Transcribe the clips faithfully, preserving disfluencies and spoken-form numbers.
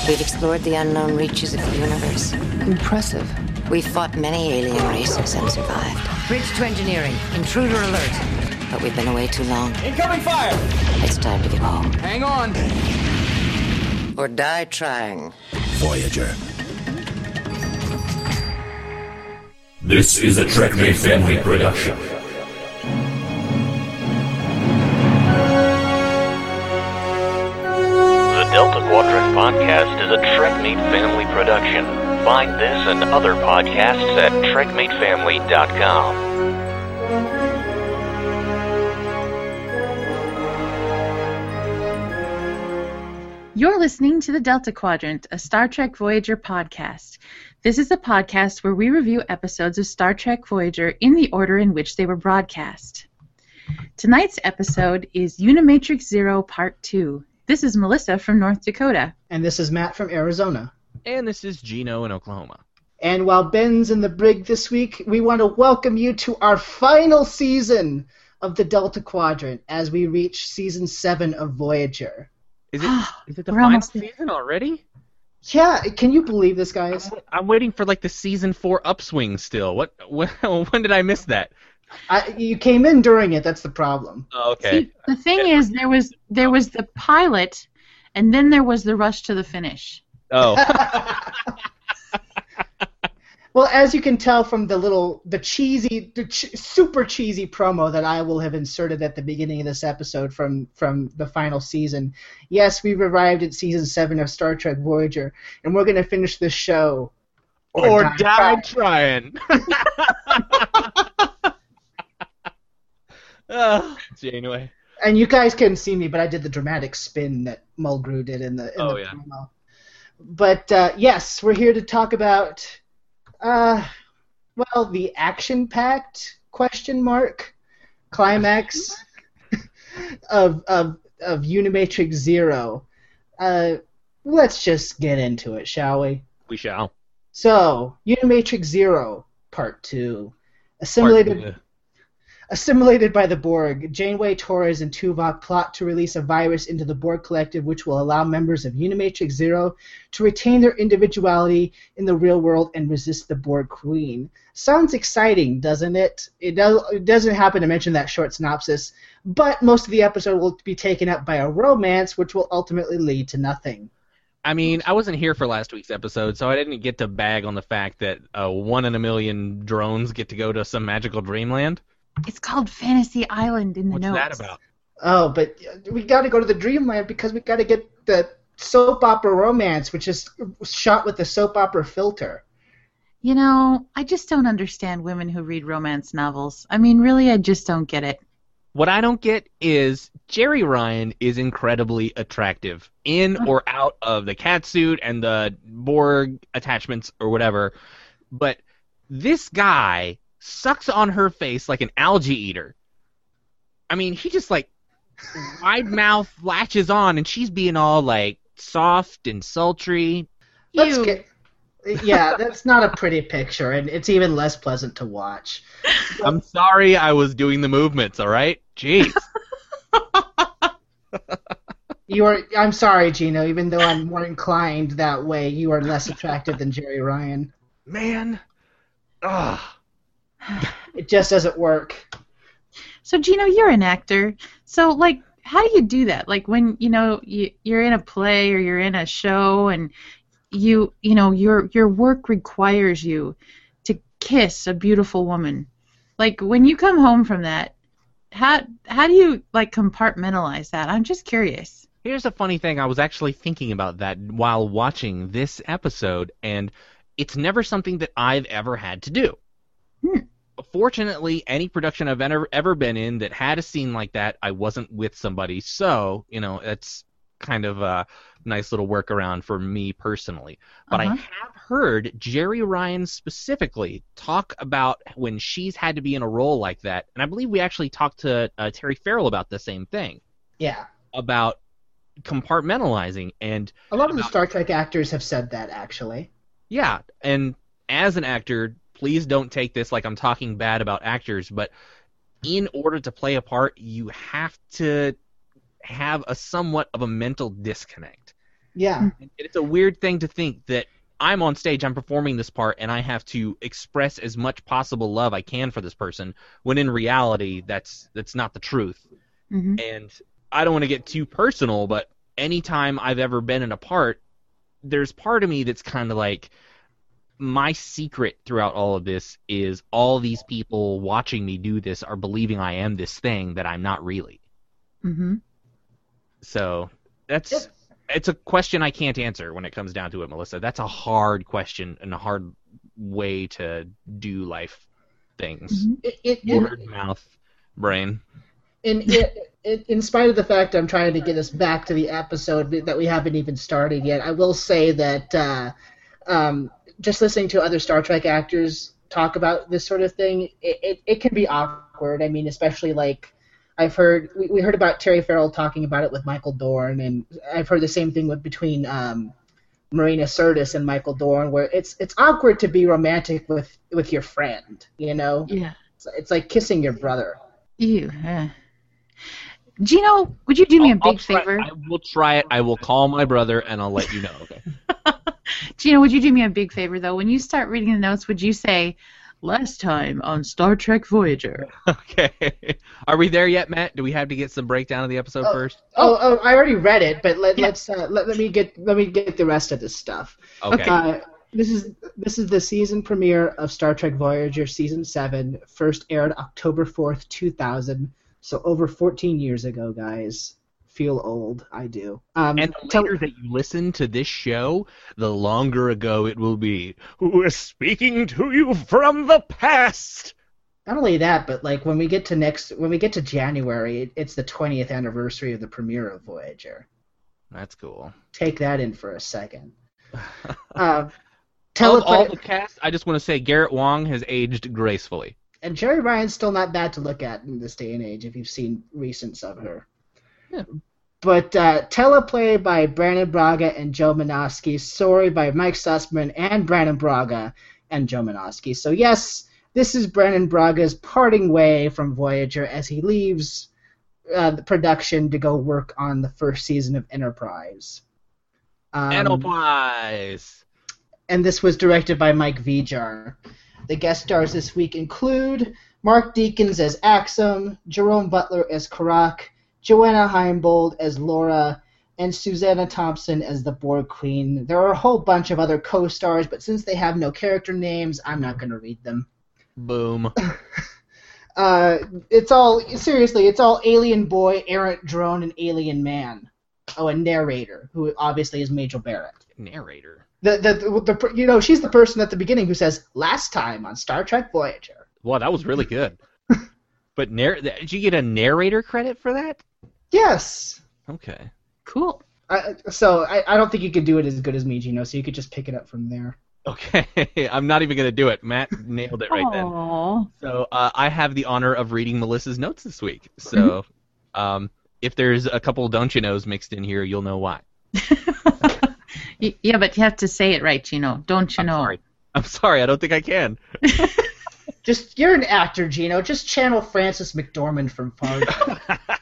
We've explored the unknown reaches of the universe. Impressive. We've fought many alien races and survived. Bridge to engineering. Intruder alert. But we've been away too long. Incoming fire! It's time to get home. Hang on. Or die trying. Voyager. This is a TrekMate family production. The Delta Quadrant Podcast is a TrekMate family production. Find this and other podcasts at trek mate family dot com. You're listening to the Delta Quadrant, a Star Trek Voyager podcast. This is a podcast where we review episodes of Star Trek Voyager in the order in which they were broadcast. Tonight's episode is Unimatrix Zero Part two. This is Melissa from North Dakota. And this is Matt from Arizona. And this is Gino in Oklahoma. And while Ben's in the brig this week, we want to welcome you to our final season of the Delta Quadrant as we reach Season seven of Voyager. Is it, is it the We're final almost there. season already? Yeah, can you believe this, guys? I'm, I'm waiting for like the season four upswing still. What? When, when did I miss that? I, you came in during it, that's the problem. Oh, okay. See, the thing is, there was there was the pilot, and then there was the rush to the finish. Oh. Well, as you can tell from the little, the cheesy, the ch- super cheesy promo that I will have inserted at the beginning of this episode from, from the final season, yes, we've arrived at Season seven of Star Trek Voyager, and we're going to finish this show. Or, or die, die trying. Oh, Janeway. And you guys couldn't see me, but I did the dramatic spin that Mulgrew did in the, in oh, the yeah. promo. But, uh, yes, we're here to talk about... Uh, well, the action-packed question mark climax of of of Unimatrix Zero. Uh, let's just get into it, shall we? We shall. So, Unimatrix Zero, Part Two, assimilated. Part two. Assimilated by the Borg, Janeway, Torres, and Tuvok plot to release a virus into the Borg Collective which will allow members of Unimatrix Zero to retain their individuality in the real world and resist the Borg Queen. Sounds exciting, doesn't it? It, does, it doesn't happen to mention that short synopsis, but most of the episode will be taken up by a romance which will ultimately lead to nothing. I mean, I wasn't here for last week's episode, so I didn't get to bag on the fact that uh, one in a million drones get to go to some magical dreamland. It's called Fantasy Island in the What's notes. that about? Oh, but we got to go to the Dreamland because we got to get the soap opera romance, which is shot with the soap opera filter. You know, I just don't understand women who read romance novels. I mean, really, I just don't get it. What I don't get is Jeri Ryan is incredibly attractive in or out of the catsuit and the Borg attachments or whatever, but this guy sucks on her face like an algae eater. I mean, he just like wide mouth latches on, and she's being all like soft and sultry. Let's Ew. get, yeah, that's not a pretty picture, and it's even less pleasant to watch. I'm sorry, I was doing the movements. All right, jeez. You are. I'm sorry, Gino. Even though I'm more inclined that way, you are less attractive than Jeri Ryan. Man, ugh. It just doesn't work. So, Gino, you're an actor. So, like, how do you do that? Like, when, you know, you, you're in a play or you're in a show and you, you know, your your work requires you to kiss a beautiful woman. Like, when you come home from that, how how do you, like, compartmentalize that? I'm just curious. Here's a funny thing. I was actually thinking about that while watching this episode, and it's never something that I've ever had to do. Hmm. Fortunately, any production I've ever, ever been in that had a scene like that, I wasn't with somebody. So, you know, it's kind of a nice little workaround for me personally. But Uh-huh. I have heard Jeri Ryan specifically talk about when she's had to be in a role like that. And I believe we actually talked to uh, Terry Farrell about the same thing. Yeah. About compartmentalizing. And A lot of the about- Star Trek actors have said that, actually. Yeah, and as an actor, please don't take this like I'm talking bad about actors, but in order to play a part, you have to have a somewhat of a mental disconnect. Yeah. And it's a weird thing to think that I'm on stage, I'm performing this part, and I have to express as much possible love I can for this person, when in reality, that's that's not the truth. Mm-hmm. And I don't want to get too personal, but anytime I've ever been in a part, there's part of me that's kind of like, my secret throughout all of this is all these people watching me do this are believing I am this thing that I'm not really. Mm-hmm. So that's... It's a question I can't answer when it comes down to it, Melissa. That's a hard question and a hard way to do life things. Mm-hmm. It, it, Word, in, mouth, brain. in, it, it, in spite of the fact I'm trying to get us back to the episode that we haven't even started yet, I will say that uh, um, just listening to other Star Trek actors talk about this sort of thing, it, it, it can be awkward. I mean, especially like... I've heard we, we heard about Terry Farrell talking about it with Michael Dorn, and I've heard the same thing with between um, Marina Sirtis and Michael Dorn, where it's it's awkward to be romantic with, with your friend, you know? Yeah. It's, it's like kissing your brother. Ew. Uh. Gino, would you do me a I'll, big I'll try, favor? I will try it. I will call my brother, and I'll let you know, okay? Gino, would you do me a big favor, though? When you start reading the notes, would you say, last time on Star Trek Voyager? Okay. Are we there yet, Matt? Do we have to get some breakdown of the episode oh, first? Oh, oh, I already read it, but let, Yeah. let's uh, let, let me get let me get the rest of this stuff. Okay. Uh, this is this is the season premiere of Star Trek Voyager season seven. First aired October fourth, two thousand. So over fourteen years ago, guys. Feel old, I do. Um, And the tell- later that you listen to this show, the longer ago it will be. Who is speaking to you from the past? Not only that, but like when we get to next, when we get to January, it, it's the twentieth anniversary of the premiere of Voyager. That's cool. Take that in for a second. Uh, Of tele- all the cast, I just want to say Garrett Wong has aged gracefully. and Jerry Ryan's still not bad to look at in this day and age if you've seen recents of her. Yeah. But uh, teleplay by Brandon Braga and Joe Menosky, story by Mike Sussman and Brandon Braga and Joe Menosky. So yes, this is Brandon Braga's parting way from Voyager as he leaves uh, the production to go work on the first season of Enterprise. Um, Enterprise! and this was directed by Mike Vijar. The guest stars this week include Mark Deakins as Axum, Jerome Butler as Karak, Joanna Heimbold as Laura, and Susanna Thompson as the Borg Queen. There are a whole bunch of other co-stars, but since they have no character names, I'm not going to read them. Boom. Uh, it's all, seriously, it's all alien boy, errant drone, and alien man. Oh, and narrator, who obviously is Majel Barrett. Narrator. The, the, the, the, you know, she's the person at the beginning who says, last time on Star Trek Voyager. Wow, that was really good. But narr- did you get a narrator credit for that? Yes. Okay. Cool. I, so I, I don't think you could do it as good as me, Gino, so you could just pick it up from there. Okay. I'm not even going to do it. Matt nailed it right then. Aww. So uh, I have the honor of reading Melissa's notes this week. So um, if there's a couple don't you knows mixed in here, you'll know why. Y- yeah, but you have to say it right, Gino. Don't you I'm know? sorry. I'm sorry. I don't think I can. Just you're an actor, Gino. Just channel Francis McDormand from Fargo.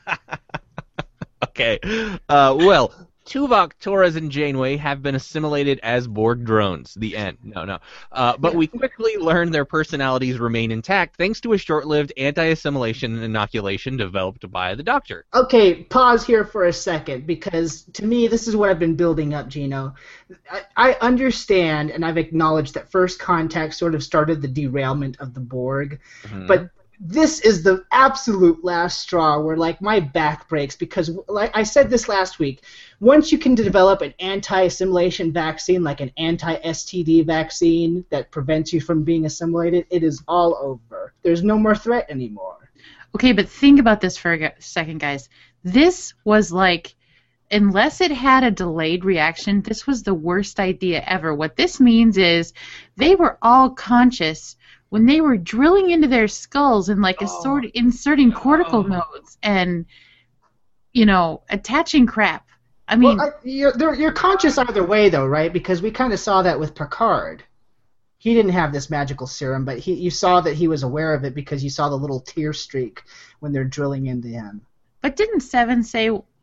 Okay. Uh, well, Tuvok, Torres, and Janeway have been assimilated as Borg drones. The end. No, no. Uh, but we quickly learn their personalities remain intact thanks to a short-lived anti-assimilation inoculation developed by the Doctor. Okay, pause here for a second, because to me, this is what I've been building up, Gino. I, I understand, and I've acknowledged that First Contact sort of started the derailment of the Borg, Mhm. but this is the absolute last straw where, like, my back breaks, because, like I said this last week, once you can develop an anti-assimilation vaccine, like an anti-S T D vaccine that prevents you from being assimilated, it is all over. There's no more threat anymore. Okay, but think about this for a gu- second, guys. This was like, unless it had a delayed reaction, this was the worst idea ever. What this means is they were all conscious when they were drilling into their skulls and like a Oh. sort inserting cortical Oh. nodes and, you know, attaching crap. I mean, well, I, you're, they're- you're conscious either way, though, right? Because we kind of saw that with Picard. He didn't have this magical serum, but he, you saw that he was aware of it because you saw the little tear streak when they're drilling into him. but didn't Seven say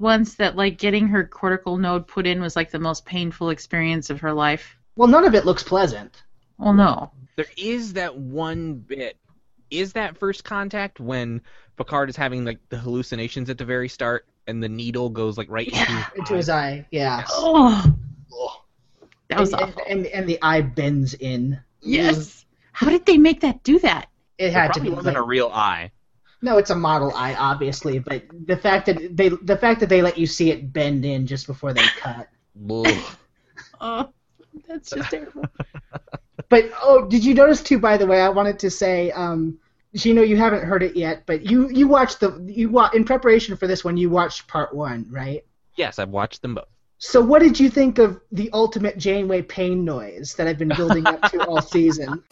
once that like getting her cortical node put in was like the most painful experience of her life? Well, none of it looks pleasant. Well, no. There is that one bit. Is that first contact when Picard is having like the hallucinations at the very start, and the needle goes like right into his Into eye? his eye, yeah. Oh, that was and, awful. and, and and the eye bends in. Yes. How did they make that do that? It It had to probably be wasn't like, a real eye. no, it's a model eye, obviously, but the fact that they the fact that they let you see it bend in just before they cut. Oh, that's just terrible. But oh, did you notice too? By the way, I wanted to say, um, Gino, you haven't heard it yet, but you you watched the you wa- in preparation for this one. You watched part one, right? Yes, I've watched them both. So what did you think of the ultimate Janeway pain noise that I've been building up to all season?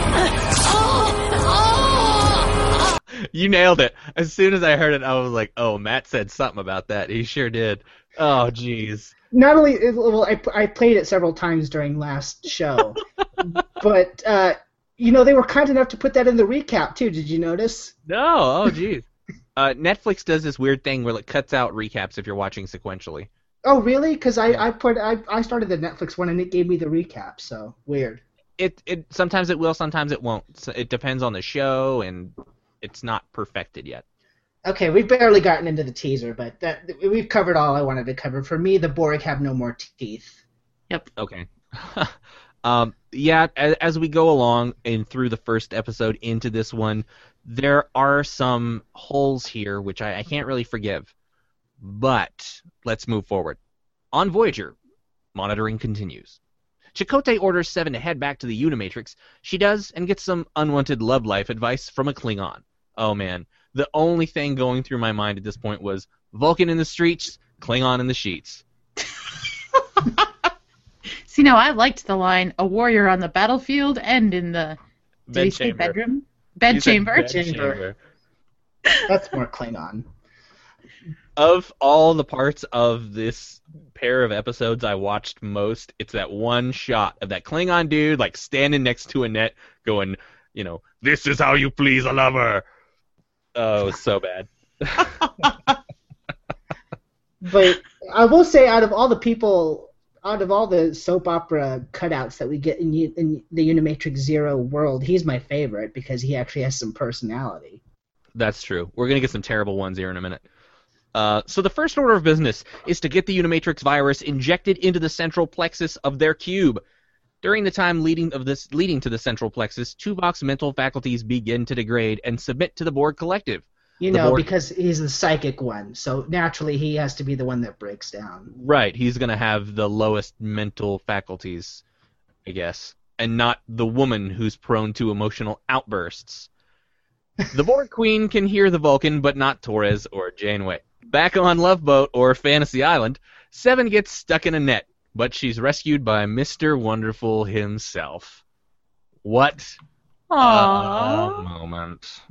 You nailed it. As soon as I heard it, I was like, "Oh, Matt said something about that. He sure did." Oh, jeez. Not only well, I, I played it several times during last show, but uh, you know they were kind enough to put that in the recap too. Did you notice? No. Oh, jeez. uh, Netflix does this weird thing where it cuts out recaps if you're watching sequentially. Oh, really? Because I, I put I, I started the Netflix one and it gave me the recap. So weird. It it sometimes it will, sometimes it won't. So it depends on the show, and it's not perfected yet. Okay, we've barely gotten into the teaser, but that we've covered all I wanted to cover. For me, the Borg have no more teeth. Yep. Okay. um, yeah, as, as we go along and through the first episode into this one, there are some holes here which I, I can't really forgive. But let's move forward. On Voyager, monitoring continues. Chakotay orders Seven to head back to the Unimatrix. She does, and gets some unwanted love life advice from a Klingon. Oh man, the only thing going through my mind at this point was Vulcan in the streets, Klingon in the sheets. See, now I liked the line, a warrior on the battlefield and in the, did Bed he say chamber. bedroom? Bed You said chamber? bed Chamber. That's more Klingon. Of all the parts of this pair of episodes I watched most, it's that one shot of that Klingon dude like standing next to Annette going, you know, this is how you please a lover. Oh, it was so bad. But I will say, out of all the people, out of all the soap opera cutouts that we get in, U- in the Unimatrix Zero world, he's my favorite because he actually has some personality. That's true. We're going to get some terrible ones here in a minute. Uh, so the first order of business is to get the Unimatrix virus injected into the central plexus of their cube. During the time leading of this leading to the central plexus, Tuvok's mental faculties begin to degrade and submit to the Borg collective. You The know, Borg- because he's the psychic one, so naturally he has to be the one that breaks down. Right, he's going to have the lowest mental faculties, I guess, and not the woman who's prone to emotional outbursts. The Borg Queen can hear the Vulcan, but not Torres or Janeway. Back on Love Boat or Fantasy Island, Seven gets stuck in a net, but she's rescued by Mister Wonderful himself. What Aww. a moment.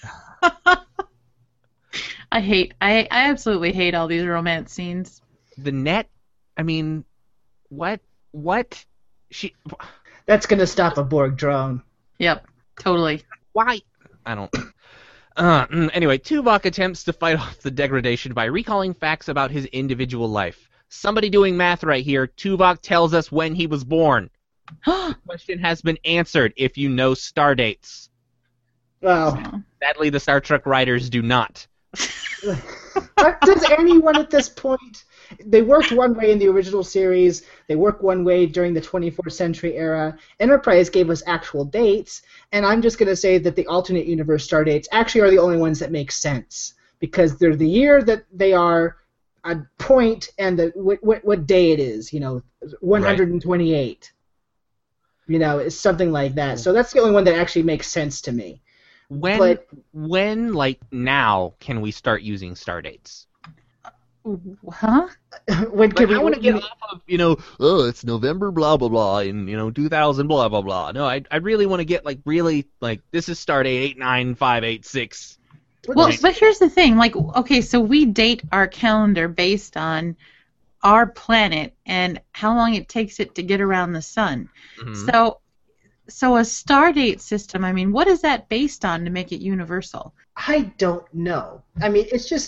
I hate, I, I absolutely hate all these romance scenes. The net? I mean, what? What? She... That's going to stop a Borg drone. Yep, totally. Why? I don't... Uh, mm, anyway, Tuvok attempts to fight off the degradation by recalling facts about his individual life. Somebody doing math right here. Tuvok tells us when he was born. The question has been answered if you know star dates. Well, Sadly, the Star Trek writers do not. does anyone at this point... They worked one way in the original series. They work one way during the twenty-fourth century era. Enterprise gave us actual dates, and I'm just going to say that the alternate universe star dates actually are the only ones that make sense because they're the year that they are, a point, and the what, what, what day it is. You know, one hundred twenty-eight. Right. You know, it's something like that. So that's the only one that actually makes sense to me. When, But- when, like now, can we start using star dates? Huh? when Like, can we, I want to get off of, you know, oh, it's November, blah, blah, blah, in, you know, two thousand, blah, blah, blah. No, I I really want to get, like, really, like, this is start date eight nine five eight six. Well, but here's the thing. Like, okay, so we date our calendar based on our planet and how long it takes it to get around the sun. Mhm. So, so a star date system, I mean, what is that based on to make it universal? I don't know. I mean, it's just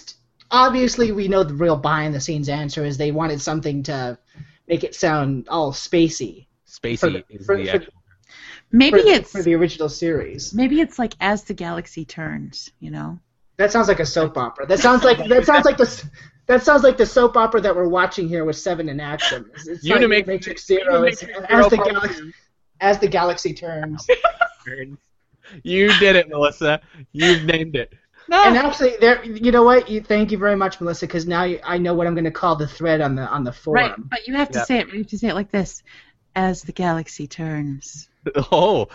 obviously we know the real behind-the-scenes answer is they wanted something to make it sound all spacey. Spacey For the- is for- the for- actual. Maybe for, it's for the original series. maybe it's like As the Galaxy Turns, you know. That sounds like a soap opera. That sounds like that sounds like the that sounds like the soap opera that we're watching here with Seven in action. It's, it's like Unimatrix- Matrix Zero as, Unimatrix as the Zero Part galaxy Two. as the galaxy turns. You did it, Melissa. You've named it. And actually, there. You know what? You, thank you very much, Melissa, because now you, I know what I'm going to call the thread on the on the forum. Right, but you have to Yeah. say it. You have to say it like this: As the Galaxy Turns. Oh.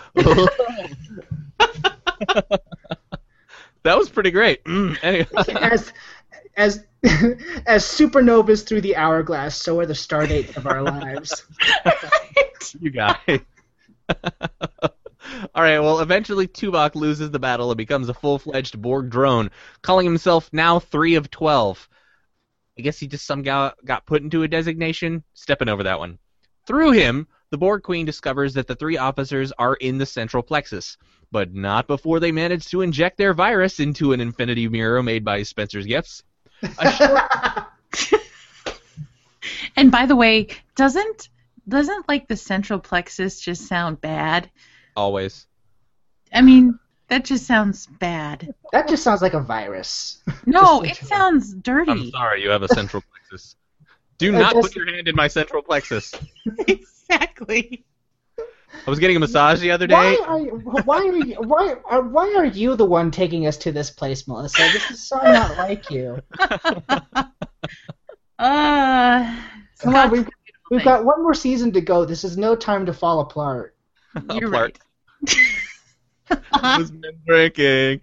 That was pretty great. Mm, anyway. as as as supernovas through the hourglass, so are the star dates of our lives. You guys. All right, well, eventually Tuvok loses the battle and becomes a full-fledged Borg drone, calling himself now three of twelve. I guess he just somehow got put into a designation. Stepping over that one. Through him, the Borg Queen discovers that the three officers are in the central plexus, but not before they manage to inject their virus into an infinity mirror made by Spencer's Gifts. A short And by the way, doesn't doesn't like the central plexus just sound bad? Always. I mean, that just sounds bad. That just sounds like a virus. No, Just- it sounds I'm dirty. sorry, you have a central plexus. Do Uh, not just- put your hand in my central plexus. Exactly. I was getting a massage the other day. Why are you, why are you why are why are you the one taking us to this place, Melissa? This is so not like you. Uh, Come on, we've, we've got one more season to go. This is no time to fall apart. You're Apart. right. This been breaking.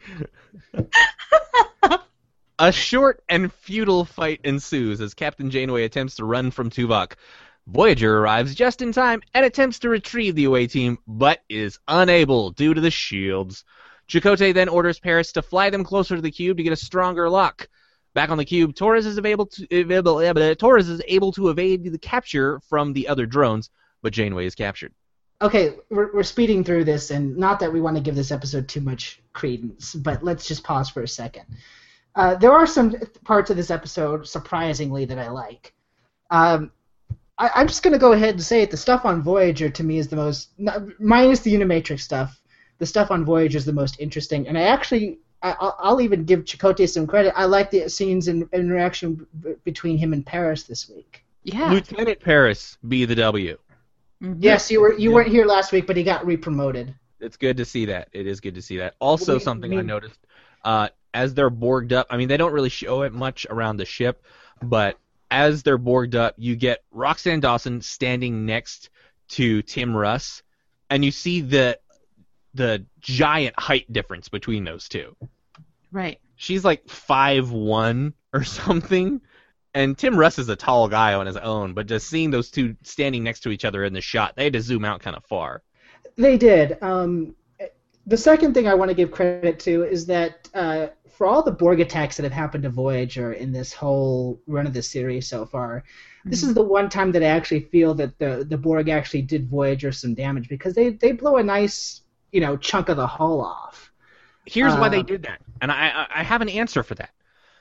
A short and futile fight ensues as Captain Janeway attempts to run from Tuvok. Voyager arrives just in time and attempts to retrieve the away team, but is unable due to the shields. Chakotay then orders Paris to fly them closer to the cube to get a stronger lock. Back on the cube, Torres is able to able, Torres is able to evade the capture from the other drones, but Janeway is captured. Okay, we're, we're speeding through this, and not that we want to give this episode too much credence, but let's just pause for a second. Uh, there are some parts of this episode, surprisingly, that I like. Um, I, I'm just going to go ahead and say it. The stuff on Voyager, to me, is the most, minus the Unimatrix stuff, the stuff on Voyager is the most interesting. And I actually, I, I'll, I'll even give Chakotay some credit. I like the scenes and interaction b- between him and Paris this week. Yeah. Lieutenant Paris, be the W. Mhm. Yes, you were you weren't here last week, but he got re-promoted. It's good to see that. It is good to see that. Also, We- something we- I noticed, uh, as they're borged up, I mean, they don't really show it much around the ship, but as they're borged up, you get Roxanne Dawson standing next to Tim Russ, and you see the the giant height difference between those two. Right. She's like five one or something, and Tim Russ is a tall guy on his own, but just seeing those two standing next to each other in the shot, they had to zoom out kind of far. They did. Um, the second thing I want to give credit to is that uh, for all the Borg attacks that have happened to Voyager in this whole run of the series so far, mm-hmm. this is the one time that I actually feel that the, the Borg actually did Voyager some damage, because they, they blow a nice, you know, chunk of the hull off. Here's why they Um, did that, and I, I I have an answer for that.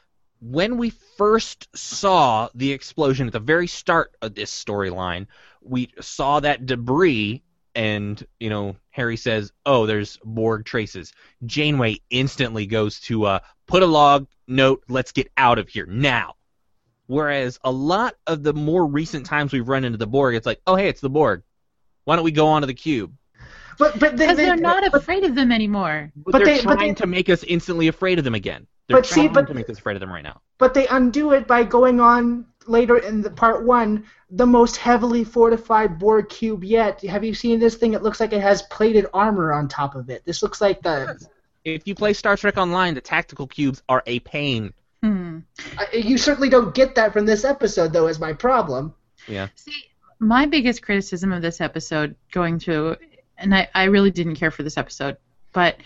When we first saw the explosion at the very start of this storyline, we saw that debris, and, you know, Harry says, oh, there's Borg traces. Janeway instantly goes to, uh, put a log note, let's get out of here now. Whereas a lot of the more recent times we've run into the Borg, it's like, oh, hey, it's the Borg. Why don't we go onto the cube? But but they, Because they, they're not but, afraid of them anymore. But, But they're they- but trying they- to make us instantly afraid of them again. They're But see, trying but- to make us afraid of them right now. but they undo it by going on later in the part one, the most heavily fortified Borg cube yet. Have you seen this thing? It looks like it has plated armor on top of it. This looks like the. If you play Star Trek Online, the tactical cubes are a pain. Hmm. I, you certainly don't get that from this episode, though, is my problem. Yeah. See, my biggest criticism of this episode going through, and I, I really didn't care for this episode, but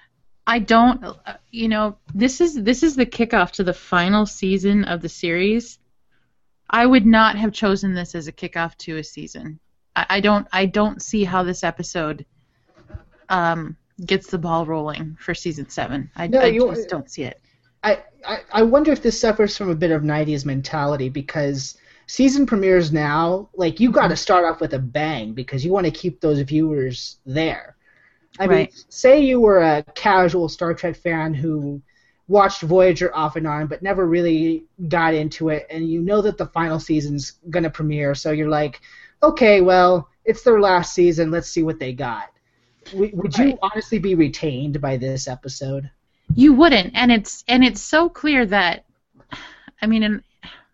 I don't, uh, you know, this is this is the kickoff to the final season of the series. I would not have chosen this as a kickoff to a season. I, I don't I don't see how this episode um, gets the ball rolling for season seven. I, No, I you- just don't see it. I, I I wonder if this suffers from a bit of nineties mentality because season premieres now, like you got to start off with a bang because you want to keep those viewers there. I Right. mean, say you were a casual Star Trek fan who watched Voyager off and on but never really got into it, and you know that the final season's going to premiere, so you're like, okay, well, it's their last season, let's see what they got. W- would you Right. honestly be retained by this episode? You wouldn't, and it's and it's so clear that, I mean, and,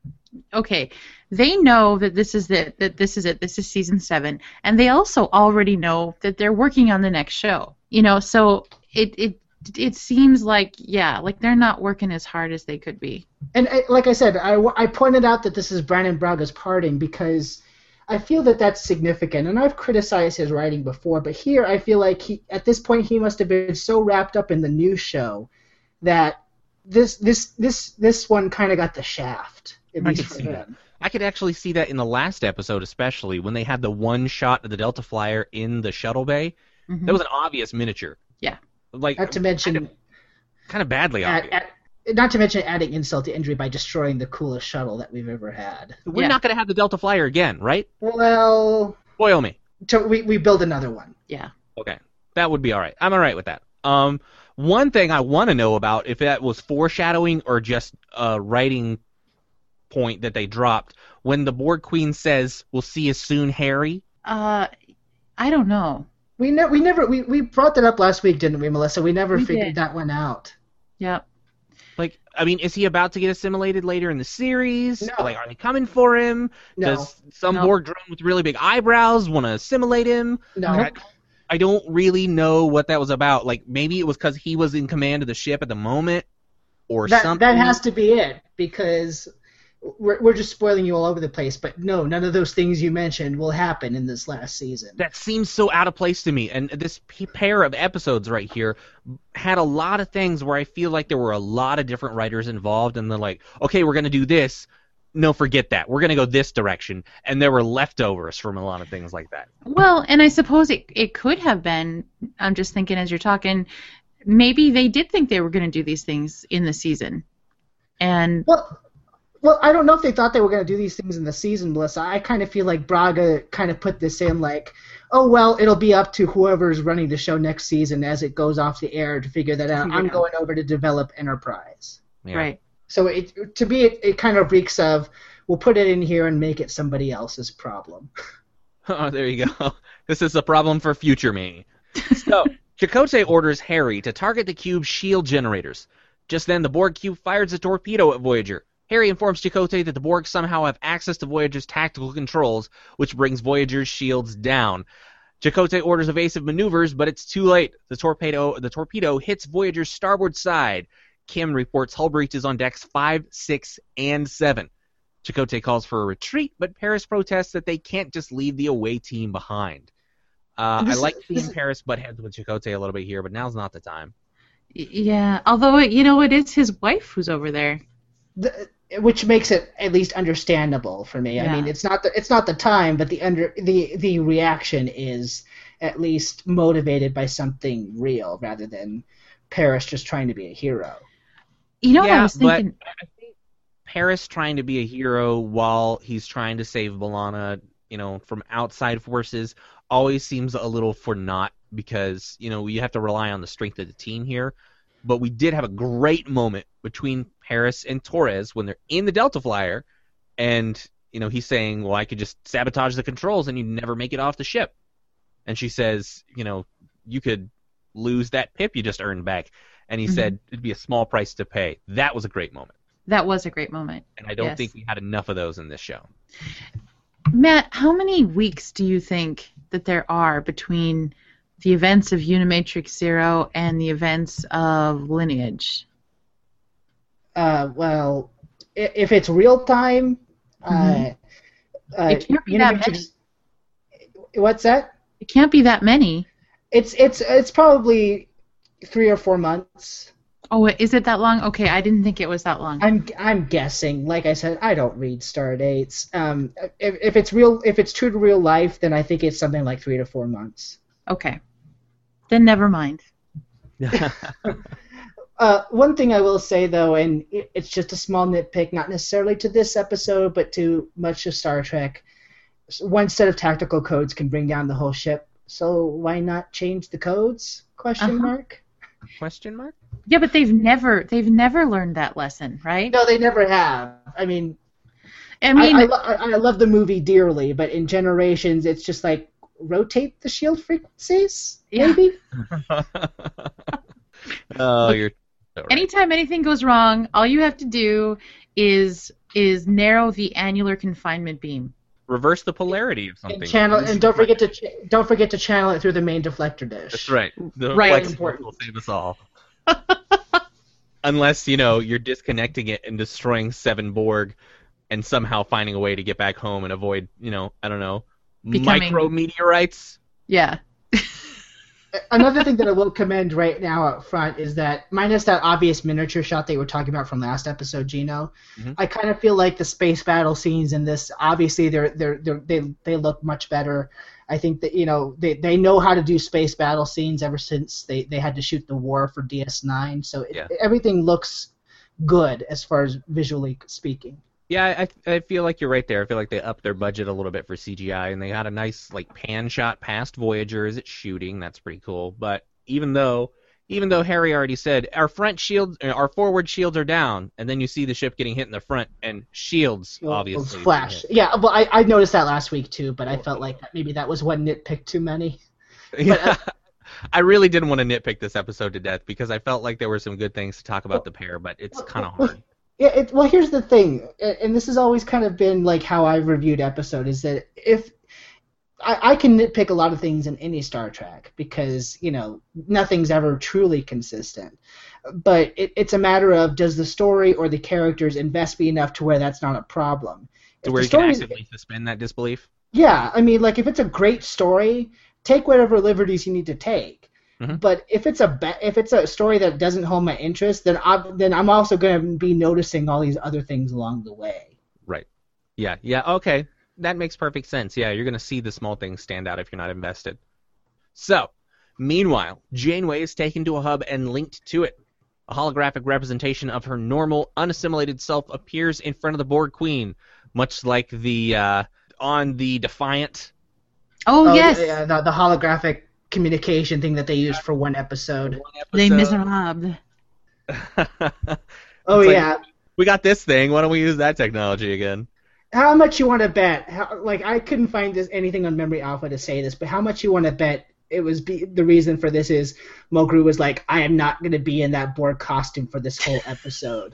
okay, they know that this is it, that this is it, this is season seven, and they also already know that they're working on the next show. You know, so it it it seems like yeah, like they're not working as hard as they could be. And uh, like I said, I, I pointed out that this is Brandon Braga's parting because I feel that that's significant, and I've criticized his writing before, but here I feel like he, at this point he must have been so wrapped up in the new show that this this this this one kind of got the shaft. At I least could for see him. that. I could actually see that in the last episode, especially when they had the one shot of the Delta Flyer in the shuttle bay. Mhm. That was an obvious miniature. Yeah. Like Not to mention, kind of, kind of badly add, obvious. add, not to mention adding insult to injury by destroying the coolest shuttle that we've ever had. We're Yeah. not going to have the Delta Flyer again, right? Well, Spoil me. to, we we build another one. Yeah. Okay, that would be all right. I'm all right with that. Um, one thing I want to know about if that was foreshadowing or just a writing point that they dropped when the Borg Queen says, "We'll see you soon, Harry." Uh, I don't know. We ne- we never we, we brought that up last week, didn't we, Melissa? We never We figured did. that one out. Yep. Like, I mean, is he about to get assimilated later in the series? No. Like, are they coming for him? No. Does some No. Borg drone with really big eyebrows want to assimilate him? No. I, I don't really know what that was about. Like, maybe it was because he was in command of the ship at the moment, or That something. that has to be it because we're we're just spoiling you all over the place. But no, none of those things you mentioned will happen in this last season. That seems so out of place to me. And this p- pair of episodes right here had a lot of things where I feel like there were a lot of different writers involved, and they're like, okay, we're going to do this. No, forget that. We're going to go this direction. And there were leftovers from a lot of things like that. Well, and I suppose it it could have been. I'm just thinking as you're talking, maybe they did think they were going to do these things in the season, and Well, well, I don't know if they thought they were going to do these things in the season, Melissa. I kind of feel like Braga kind of put this in like, oh, well, it'll be up to whoever's running the show next season as it goes off the air to figure that out. Figure it I'm out. going over to develop Enterprise. Yeah. right. So it, to me, it, it kind of reeks of, we'll put it in here and make it somebody else's problem. Oh, there you go. This is a problem for future me. So, Chakotay orders Harry to target the cube's shield generators. Just then, the Borg cube fires a torpedo at Voyager. Harry informs Chakotay that the Borg somehow have access to Voyager's tactical controls, which brings Voyager's shields down. Chakotay orders evasive maneuvers, but it's too late. The torpedo, the torpedo hits Voyager's starboard side. Kim reports hull breaches on decks five, six, and seven. Chakotay calls for a retreat, but Paris protests that they can't just leave the away team behind. Uh, I This is- like seeing this is- Paris butt heads with Chakotay a little bit here, but now's not the time. Y- Yeah. Although you know it is his wife who's over there. The, which makes it at least understandable for me. I Yeah. mean, it's not the it's not the time, but the under the the reaction is at least motivated by something real rather than Paris just trying to be a hero. You know what I yeah, was thinking? but I think Paris trying to be a hero while he's trying to save B'Elanna, you know, from outside forces always seems a little for naught because, you know, you have to rely on the strength of the team here. But we did have a great moment between Paris and Torres when they're in the Delta Flyer, and, you know, he's saying, well, I could just sabotage the controls and you'd never make it off the ship. And she says, you know, you could lose that pip you just earned back. And he Mhm. said it'd be a small price to pay. That was a great moment. That was a great moment. And I don't Yes. think we had enough of those in this show. Matt, how many weeks do you think that there are between the events of Unimatrix Zero and the events of Lineage? Uh, well, i- if it's real time, uh, uh, It can't be that Unimatrix- What's that? It can't be that many. It's it's it's probably three or four months. Oh, is it that long? Okay, I didn't think it was that long. I'm I'm guessing. Like I said, I don't read star dates. Um, if, if it's real, if it's true to real life, then I think it's something like three to four months. Okay. Then never mind. Uh, one thing I will say, though, and it- it's just a small nitpick, not necessarily to this episode, but to much of Star Trek, s- one set of tactical codes can bring down the whole ship. So why not change the codes? Question Uh-huh. mark. Question mark? Yeah, but they've never they've never learned that lesson, right? No, they never have. I mean, I I, mean, I, lo- I I love the movie dearly, but in Generations, it's just like rotate the shield frequencies, Yeah. maybe. Oh, you're so right. anytime anything goes wrong, all you have to do is is narrow the annular confinement beam. Reverse the polarity of something. And channel, and don't forget to ch- don't forget to channel it through the main deflector dish. That's right. The Right. flex Important. will save us all. Unless, you know, you're disconnecting it and destroying seven Borg and somehow finding a way to get back home and avoid, you know, I don't know, Becoming- micro meteorites. Yeah. Another thing that I will commend right now up front is that, minus that obvious miniature shot they were talking about from last episode, Gino, Mhm. I kind of feel like the space battle scenes in this, obviously they're, they're, they're, they they look much better. I think that, you know, they, they know how to do space battle scenes ever since they, they had to shoot the war for D S nine, so it, Yeah. everything looks good as far as visually speaking. Yeah, I I feel like you're right there. I feel like they upped their budget a little bit for C G I, and they had a nice like pan shot past Voyager as it's shooting. That's pretty cool. But even though even though Harry already said our front shields, uh, our forward shields are down, and then you see the ship getting hit in the front, and shields obviously Flash. Yeah, well, I, I noticed that last week too, but I felt like maybe that was one nitpick too many. Yeah. I really didn't want to nitpick this episode to death because I felt like there were some good things to talk about the pair, but it's kind of hard. Yeah, it, well, here's the thing, a- and this has always kind of been like how I've reviewed episode, is that if I, I can nitpick a lot of things in any Star Trek because, you know, nothing's ever truly consistent. But it, it's a matter of, does the story or the characters invest me enough to where that's not a problem? To If where the you can story's- actively suspend that disbelief. Yeah, I mean, like, if it's a great story, take whatever liberties you need to take. Mhm. But if it's a ba- if it's a story that doesn't hold my interest, then I'm then I'm also going to be noticing all these other things along the way. Right. Yeah, yeah, okay. That makes perfect sense. Yeah, you're going to see the small things stand out if you're not invested. So, meanwhile, Janeway is taken to a hub and linked to it. A holographic representation of her normal, unassimilated self appears in front of the Borg Queen, much like the, uh, on the Defiant. Oh, yes. yeah, the, the holographic communication thing that they used for one episode. Les episode. Miserables. Oh It's like- yeah. We got this thing. Why don't we use that technology again? How much you want to bet? How, like I couldn't find this anything on Memory Alpha to say this, but how much you want to bet it was be, the reason for this is Mulgrew was like, I am not going to be in that Borg costume for this whole episode.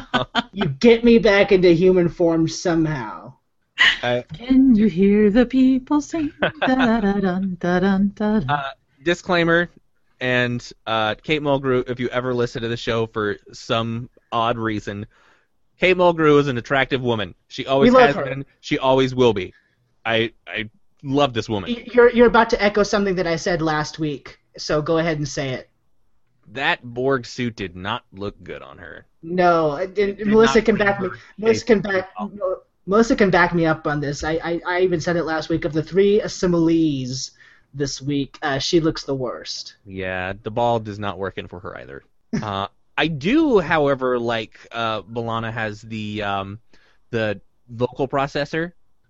You get me back into human form somehow. I, Can you hear the people sing? Da-da-da-dun, da-dun, da-dun. Uh, disclaimer, and uh, Kate Mulgrew, if you ever listen to the show for some odd reason, Kate Mulgrew is an attractive woman. She always We love has her. been. She always will be. I I love this woman. You're you're about to echo something that I said last week, so go ahead and say it. That Borg suit did not look good on her. No, I didn't- did Melissa not can bring back me. her Melissa face can to back. the top. Melissa can back me up on this. I, I, I even said it last week. Of the three assimilees this week, uh, she looks the worst. Yeah, the ball is not working for her either. Uh, I do, however, like uh, B'Elanna has the um, the vocal processor.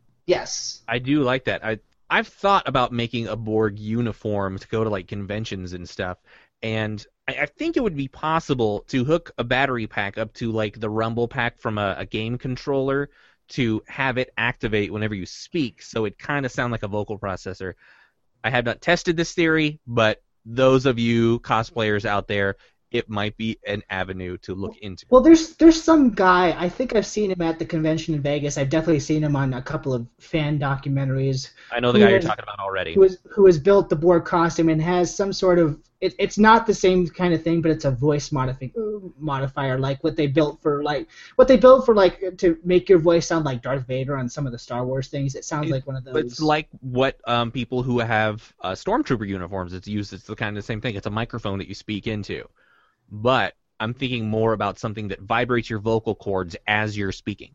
Yes. I do like that. I I've thought about making a Borg uniform to go to like conventions and stuff, and I, I think it would be possible to hook a battery pack up to like the Rumble pack from a, a game controller to have it activate whenever you speak, so it kind of sound like a vocal processor. I have not tested this theory, but those of you cosplayers out there, it might be an avenue to look into. Well, there's there's some guy. I think I've seen him at the convention in Vegas. I've definitely seen him on a couple of fan documentaries. I know the who guy you're has- talking about already. Who has who has built the Borg costume and has some sort of it, it's not the same kind of thing, but it's a voice modifi- modifier, like what they built for like what they built for like to make your voice sound like Darth Vader on some of the Star Wars things. It sounds It- like one of those. It's like what um, people who have uh, stormtrooper uniforms, it's used. It's the kind of the same thing. It's a microphone that you speak into. But I'm thinking more about something that vibrates your vocal cords as you're speaking.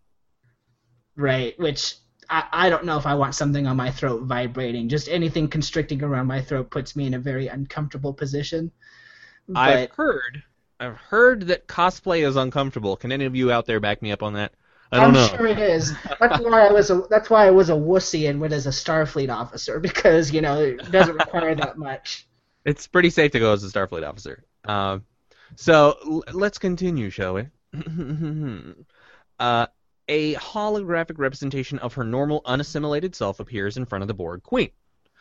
Right, which I, I don't know if I want something on my throat vibrating. Just anything constricting around my throat puts me in a very uncomfortable position. I've But heard I've heard that cosplay is uncomfortable. Can any of you out there back me up on that? I don't I'm know. sure it is. That's why I was a that's why I was a wussy and went as a Starfleet officer, because, you know, it doesn't require that much. It's pretty safe to go as a Starfleet officer. Um, so l- let's continue, shall we? uh, a holographic representation of her normal, unassimilated self appears in front of the Borg Queen.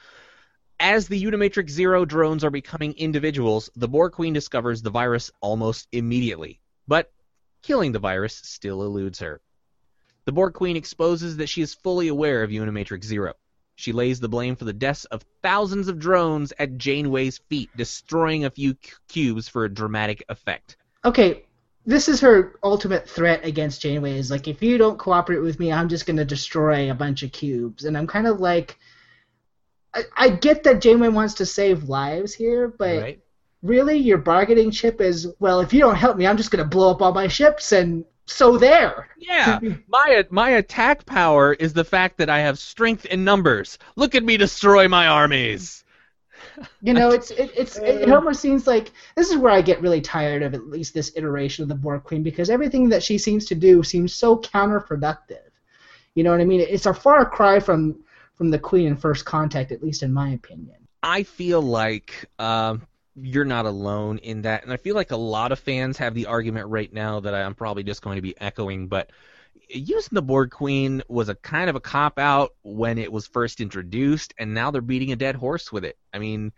As the Unimatrix Zero drones are becoming individuals, the Borg Queen discovers the virus almost immediately. But killing the virus still eludes her. The Borg Queen exposes that she is fully aware of Unimatrix Zero. She lays the blame for the deaths of thousands of drones at Janeway's feet, destroying a few c- cubes for a dramatic effect. Okay, this is her ultimate threat against Janeway, is like, if you don't cooperate with me, I'm just going to destroy a bunch of cubes. And I'm kind of like, I, I get that Janeway wants to save lives here, but Right. really your bargaining chip is, well, if you don't help me, I'm just going to blow up all my ships, and so there. Yeah, my my attack power is the fact that I have strength in numbers. Look at me destroy my armies. You know, it's it, it's it, it almost seems like this is where I get really tired of at least this iteration of the Borg Queen, because everything that she seems to do seems so counterproductive. You know what I mean? It's a far cry from from the Queen in First Contact, at least in my opinion. I feel like um, you're not alone in that, and I feel like a lot of fans have the argument right now that I'm probably just going to be echoing, but using the Borg Queen was a kind of a cop-out when it was first introduced, and now they're beating a dead horse with it. I mean,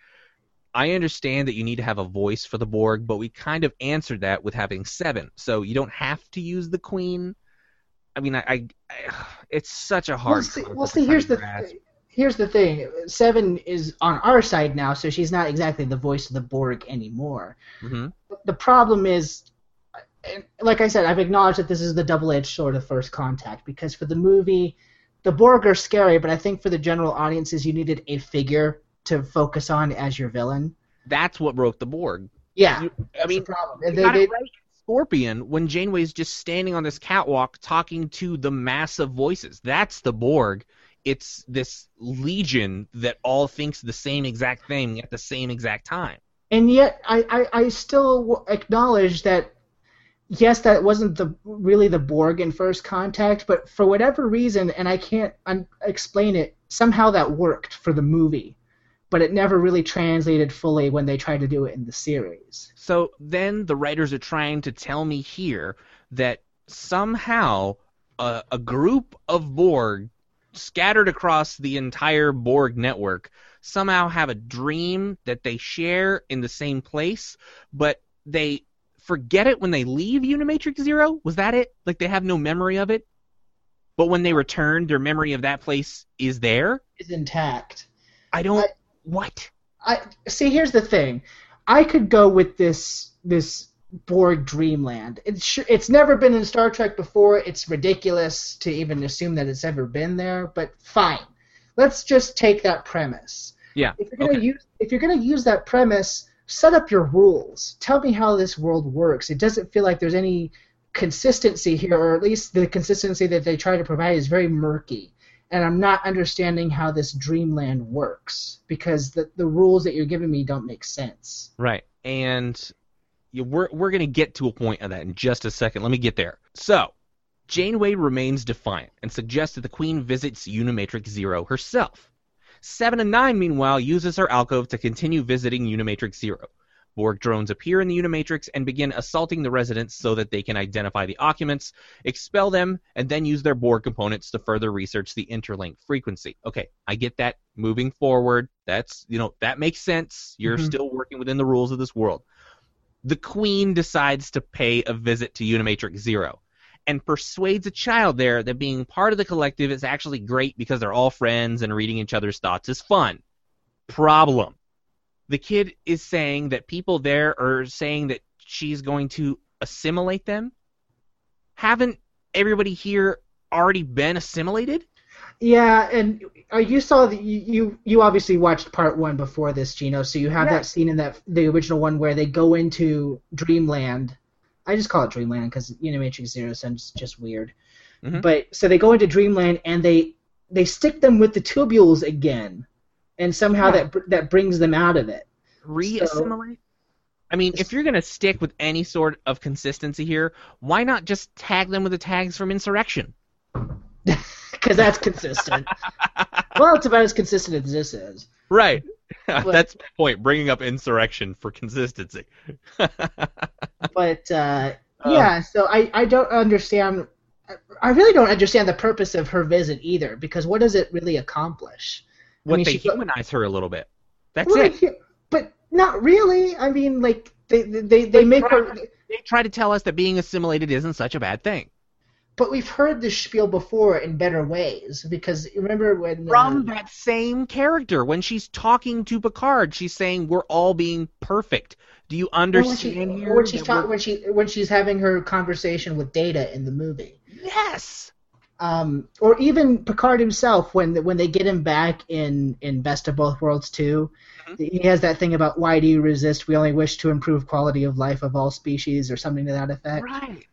I understand that you need to have a voice for the Borg, but we kind of answered that with having Seven, so you don't have to use the Queen. I mean, I, I, I it's such a hard. Well, see, well, see here's the th- here's the thing. Seven is on our side now, so she's not exactly the voice of the Borg anymore. Mm-hmm. The problem is, and like I said, I've acknowledged that this is the double-edged sword of First Contact, because for the movie, the Borg are scary, but I think for the general audiences, you needed a figure to focus on as your villain. That's what broke the Borg. Yeah, You- I that's mean, the problem. you They- got they- it right. Scorpion, when Janeway's just standing on this catwalk talking to the mass of voices. That's the Borg. It's this legion that all thinks the same exact thing at the same exact time. And yet, I, I, I still w- acknowledge that, yes, that wasn't the really the Borg in First Contact, but for whatever reason, and I can't un- explain it, somehow that worked for the movie. But it never really translated fully when they tried to do it in the series. So then the writers are trying to tell me here that somehow a, a group of Borg scattered across the entire Borg network somehow have a dream that they share in the same place, but they forget it when they leave Unimatrix Zero? Was that it? Like they have no memory of it? But when they return, their memory of that place is there? It's intact. I don't... I- What? I see. Here's the thing. I could go with this this Borg Dreamland. It's sh- it's never been in Star Trek before. It's ridiculous to even assume that it's ever been there. But fine, let's just take that premise. Yeah. If you're gonna Okay. use if you're gonna use that premise, set up your rules. Tell me how this world works. It doesn't feel like there's any consistency here, or at least the consistency that they try to provide is very murky. And I'm not understanding how this Dreamland works, because the, the rules that you're giving me don't make sense. Right, and you, we're we're gonna get to a point of that in just a second. Let me get there. So, Janeway remains defiant and suggests that the Queen visits Unimatrix Zero herself. Seven and Nine, meanwhile, uses her alcove to continue visiting Unimatrix Zero. Borg drones appear in the Unimatrix and begin assaulting the residents so that they can identify the occupants, expel them, and then use their Borg components to further research the interlink frequency. Okay, I get that. Moving forward, that's, you know, that makes sense. You're Mhm. still working within the rules of this world. The Queen decides to pay a visit to Unimatrix Zero and persuades a child there that being part of the collective is actually great because they're all friends and reading each other's thoughts is fun. Problem. The kid is saying that people there are saying that she's going to assimilate them. Haven't everybody here already been assimilated? Yeah, and uh, you saw the you, you you obviously watched part one before this, Gino. So you have Yeah. that scene in that the original one where they go into Dreamland. I just call it Dreamland because Unimatrix Zero sounds just weird. Mhm. But so they go into Dreamland and they they stick them with the tubules again, and somehow Yeah. that br- that brings them out of it. Re-assimilate? I mean, if you're going to stick with any sort of consistency here, why not just tag them with the tags from Insurrection? Because that's consistent. Well, it's about as consistent as this is. Right. But, that's the point, bringing up Insurrection for consistency. But, uh, yeah, so I, I don't understand... I really don't understand the purpose of her visit either, because what does it really accomplish? What, I mean, they she, humanize her a little bit. That's well, it. But not really. I mean, like, they they, they, they make try, her... They try to tell us that being assimilated isn't such a bad thing. But we've heard this spiel before in better ways, because remember when... From uh, that same character, when she's talking to Picard, she's saying, we're all being perfect. Do you understand when she, here? When she's, that talk, we're- when, she, when she's having her conversation with Data in the movie. Yes! Um, or even Picard himself, when when they get him back in, in Best of Both Worlds two, mm-hmm. he has that thing about, why do you resist? We only wish to improve quality of life of all species, or something to that effect. Right.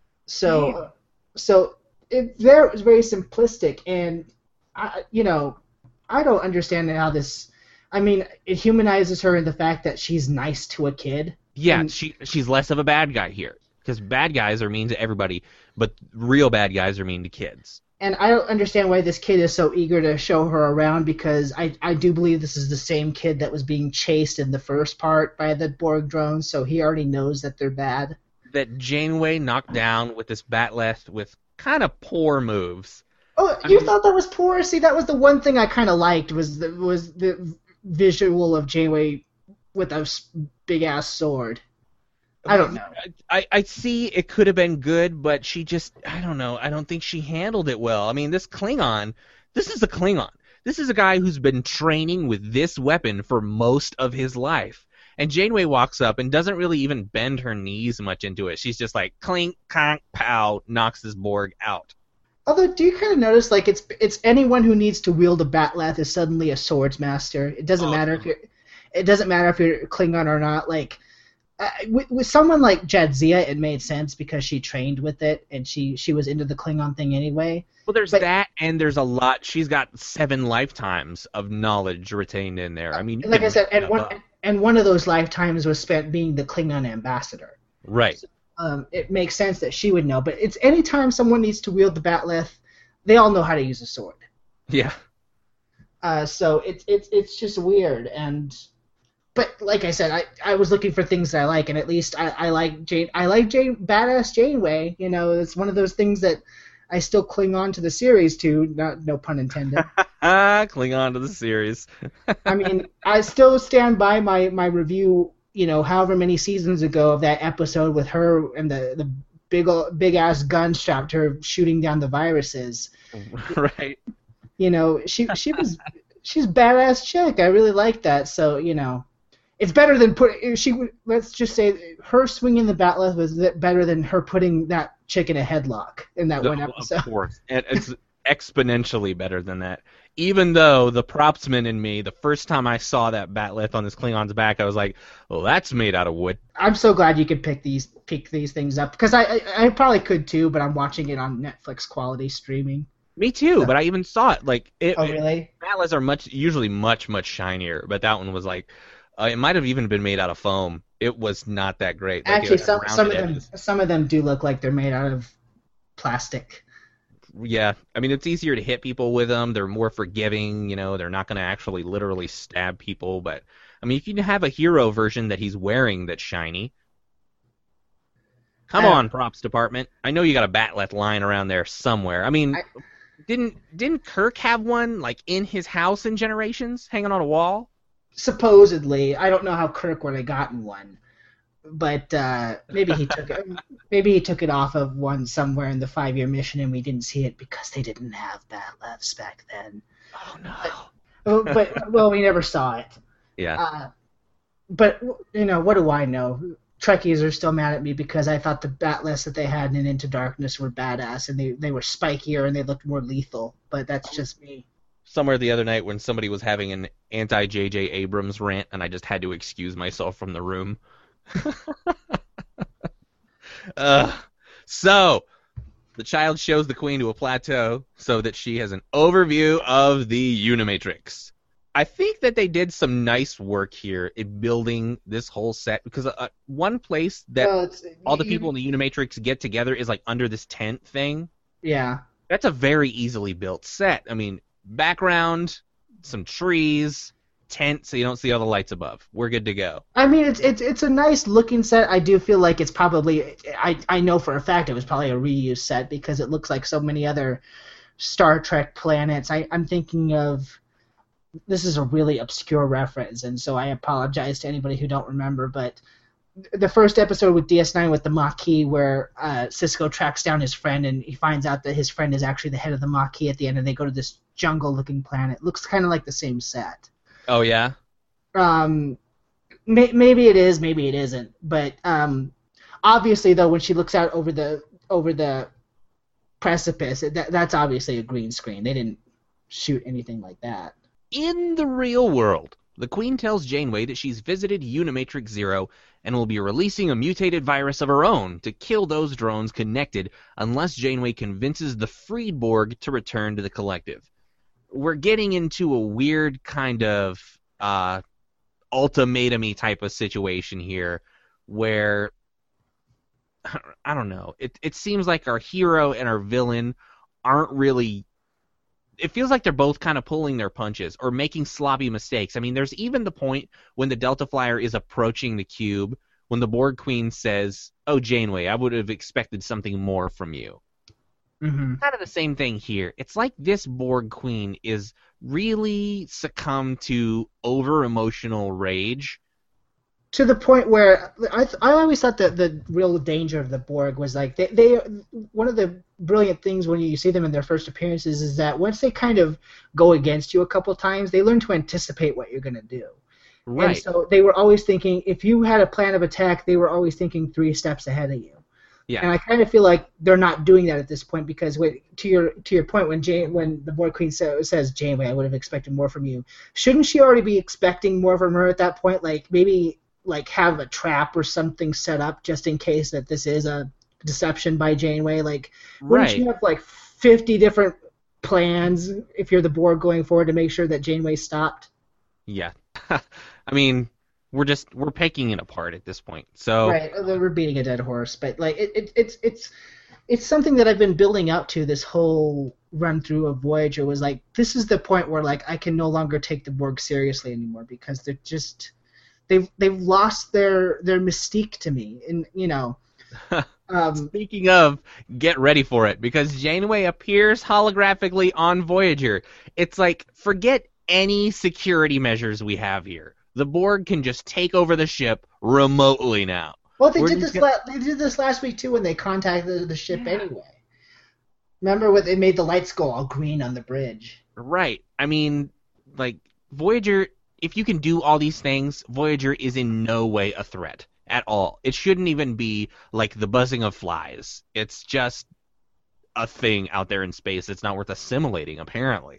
So, Yeah. so it, there it was very simplistic, and, I, you know, I don't understand how this... I mean, it humanizes her in the fact that she's nice to a kid. Yeah, and, she she's less of a bad guy here. Because bad guys are mean to everybody, but real bad guys are mean to kids. And I don't understand why this kid is so eager to show her around, because I, I do believe this is the same kid that was being chased in the first part by the Borg drones, so he already knows that they're bad. That Janeway knocked down with this Batleth with kind of poor moves. Oh, I you mean, thought that was poor? See, that was the one thing I kind of liked, was the, was the visual of Janeway with a big-ass sword. I don't know. I, I see it could have been good, but she just, I don't know, I don't think she handled it well. I mean, this Klingon, this is a Klingon. This is a guy who's been training with this weapon for most of his life. And Janeway walks up and doesn't really even bend her knees much into it. She's just like, clink, conk, pow, knocks this Borg out. Although, do you kind of notice, like, it's it's anyone who needs to wield a Batleth is suddenly a swords master. It doesn't Oh, matter if you're, it doesn't matter if you're Klingon or not. Like, uh, with, with someone like Jadzia, it made sense because she trained with it and she, she was into the Klingon thing anyway. Well, there's But- that, and there's a lot. She's got seven lifetimes of knowledge retained in there. I mean, you Like can I said, make and that one up. and one of those lifetimes was spent being the Klingon ambassador. Right. Um, it makes sense that she would know. But it's anytime someone needs to wield the Batleth, they all know how to use a sword. Yeah. Uh, so it's it's it's just weird, and but like I said, I, I was looking for things that I like, and at least I, I like Jane I like Jane badass Janeway. You know, it's one of those things that I still cling on to the series to. Not no pun intended. Ah, cling on to the series. I mean, I still stand by my, my review. You know, however many seasons ago of that episode with her and the the big big ass gun strapped to her shooting down the viruses. Right. You know, she she was she's a badass chick. I really like that. So you know, it's better than put she. Let's just say her swinging the Batleth was better than her putting that chick in a headlock in that one episode. Of course, and it's exponentially better than that. Even though the propsman in me, the first time I saw that Batleth on this Klingon's back, I was like, "Well, that's made out of wood." I'm so glad you could pick these pick these things up because I, I I probably could too, but I'm watching it on Netflix quality streaming. Me too, but I even saw it. Like, it, Oh really? Batleths are much usually much much shinier, but that one was like, uh, it might have even been made out of foam. It was not that great. Like, Actually, it had some some of rounded them edges. some of them do look like they're made out of plastic. Yeah, I mean, it's easier to hit people with them. They're more forgiving, you know. They're not going to actually literally stab people. But, I mean, if you have a hero version that he's wearing that's shiny, come I- on, props department. I know you got a Batleth lying around there somewhere. I mean, I- didn't didn't Kirk have one, like, in his house in Generations, hanging on a wall? Supposedly, I don't know how Kirk would have gotten one, but uh, maybe he took it. Maybe he took it off of one somewhere in the five-year mission, and we didn't see it because they didn't have Batleths back then. Oh, no. Oh, but well, we never saw it. Yeah. Uh, but you know, what do I know? Trekkies are still mad at me because I thought the Batleths that they had in Into Darkness were badass, and they they were spikier and they looked more lethal. But that's just me. Somewhere the other night when somebody was having an anti-J J Abrams rant, and I just had to excuse myself from the room. uh, so, the child shows the queen to a plateau so that she has an overview of the Unimatrix. I think that they did some nice work here in building this whole set, because uh, one place that Well, it's- all the you- people in the Unimatrix get together is like under this tent thing. Yeah. That's a very easily built set. I mean, background, some trees, tent, so you don't see all the lights above. We're good to go. I mean, it's it's it's a nice looking set. I do feel like it's probably I I know for a fact it was probably a reused set because it looks like so many other Star Trek planets. I I'm thinking of this is a really obscure reference, and so I apologize to anybody who don't remember, but the first episode with D S nine with the Maquis, where uh, Sisko tracks down his friend and he finds out that his friend is actually the head of the Maquis at the end, and they go to this jungle-looking planet. It looks kind of like the same set. Oh, yeah? Um, may, maybe it is, maybe it isn't. But um, obviously, though, when she looks out over the over the precipice, that, that's obviously a green screen. They didn't shoot anything like that. In the real world, the Queen tells Janeway that she's visited Unimatrix Zero and will be releasing a mutated virus of her own to kill those drones connected unless Janeway convinces the freed Borg to return to the collective. We're getting into a weird kind of uh, ultimatum-y type of situation here where, I don't know, it, it seems like our hero and our villain aren't really... It feels like they're both kind of pulling their punches or making sloppy mistakes. I mean, there's even the point when the Delta Flyer is approaching the cube when the Borg Queen says, "Oh, Janeway, I would have expected something more from you." Mm-hmm. Kind of the same thing here. It's like this Borg Queen is really succumbed to over-emotional rage. To the point where I th- I always thought that the real danger of the Borg was like they, they one of the brilliant things when you see them in their first appearances is that once they kind of go against you a couple times, they learn to anticipate what you're going to do. Right. And so they were always thinking, if you had a plan of attack, they were always thinking three steps ahead of you. Yeah. And I kind of feel like they're not doing that at this point because when, to your to your point, when Jane, when the Borg Queen sa- says, "Janeway, I would have expected more from you," shouldn't she already be expecting more from her at that point? Like maybe like have a trap or something set up just in case that this is a deception by Janeway. Like wouldn't Right. you have like fifty different plans if you're the Borg going forward to make sure that Janeway stopped? Yeah. I mean, we're just we're picking it apart at this point. So Right, we're beating a dead horse, but like it, it, it's it's it's something that I've been building up to this whole run through of Voyager. Was like this is the point where like I can no longer take the Borg seriously anymore because they're just they've they've lost their their mystique to me, and you know. Um, Speaking of, get ready for it, because Janeway appears holographically on Voyager. It's like, forget any security measures we have here. The Borg can just take over the ship remotely now. well, they We're did just this. gonna- La- they did this last week too when they contacted the ship Yeah. anyway. Remember when they made the lights go all green on the bridge? Right. I mean, like, Voyager, if you can do all these things, Voyager is in no way a threat at all. It shouldn't even be like the buzzing of flies. It's just a thing out there in space that's not worth assimilating, apparently.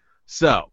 So,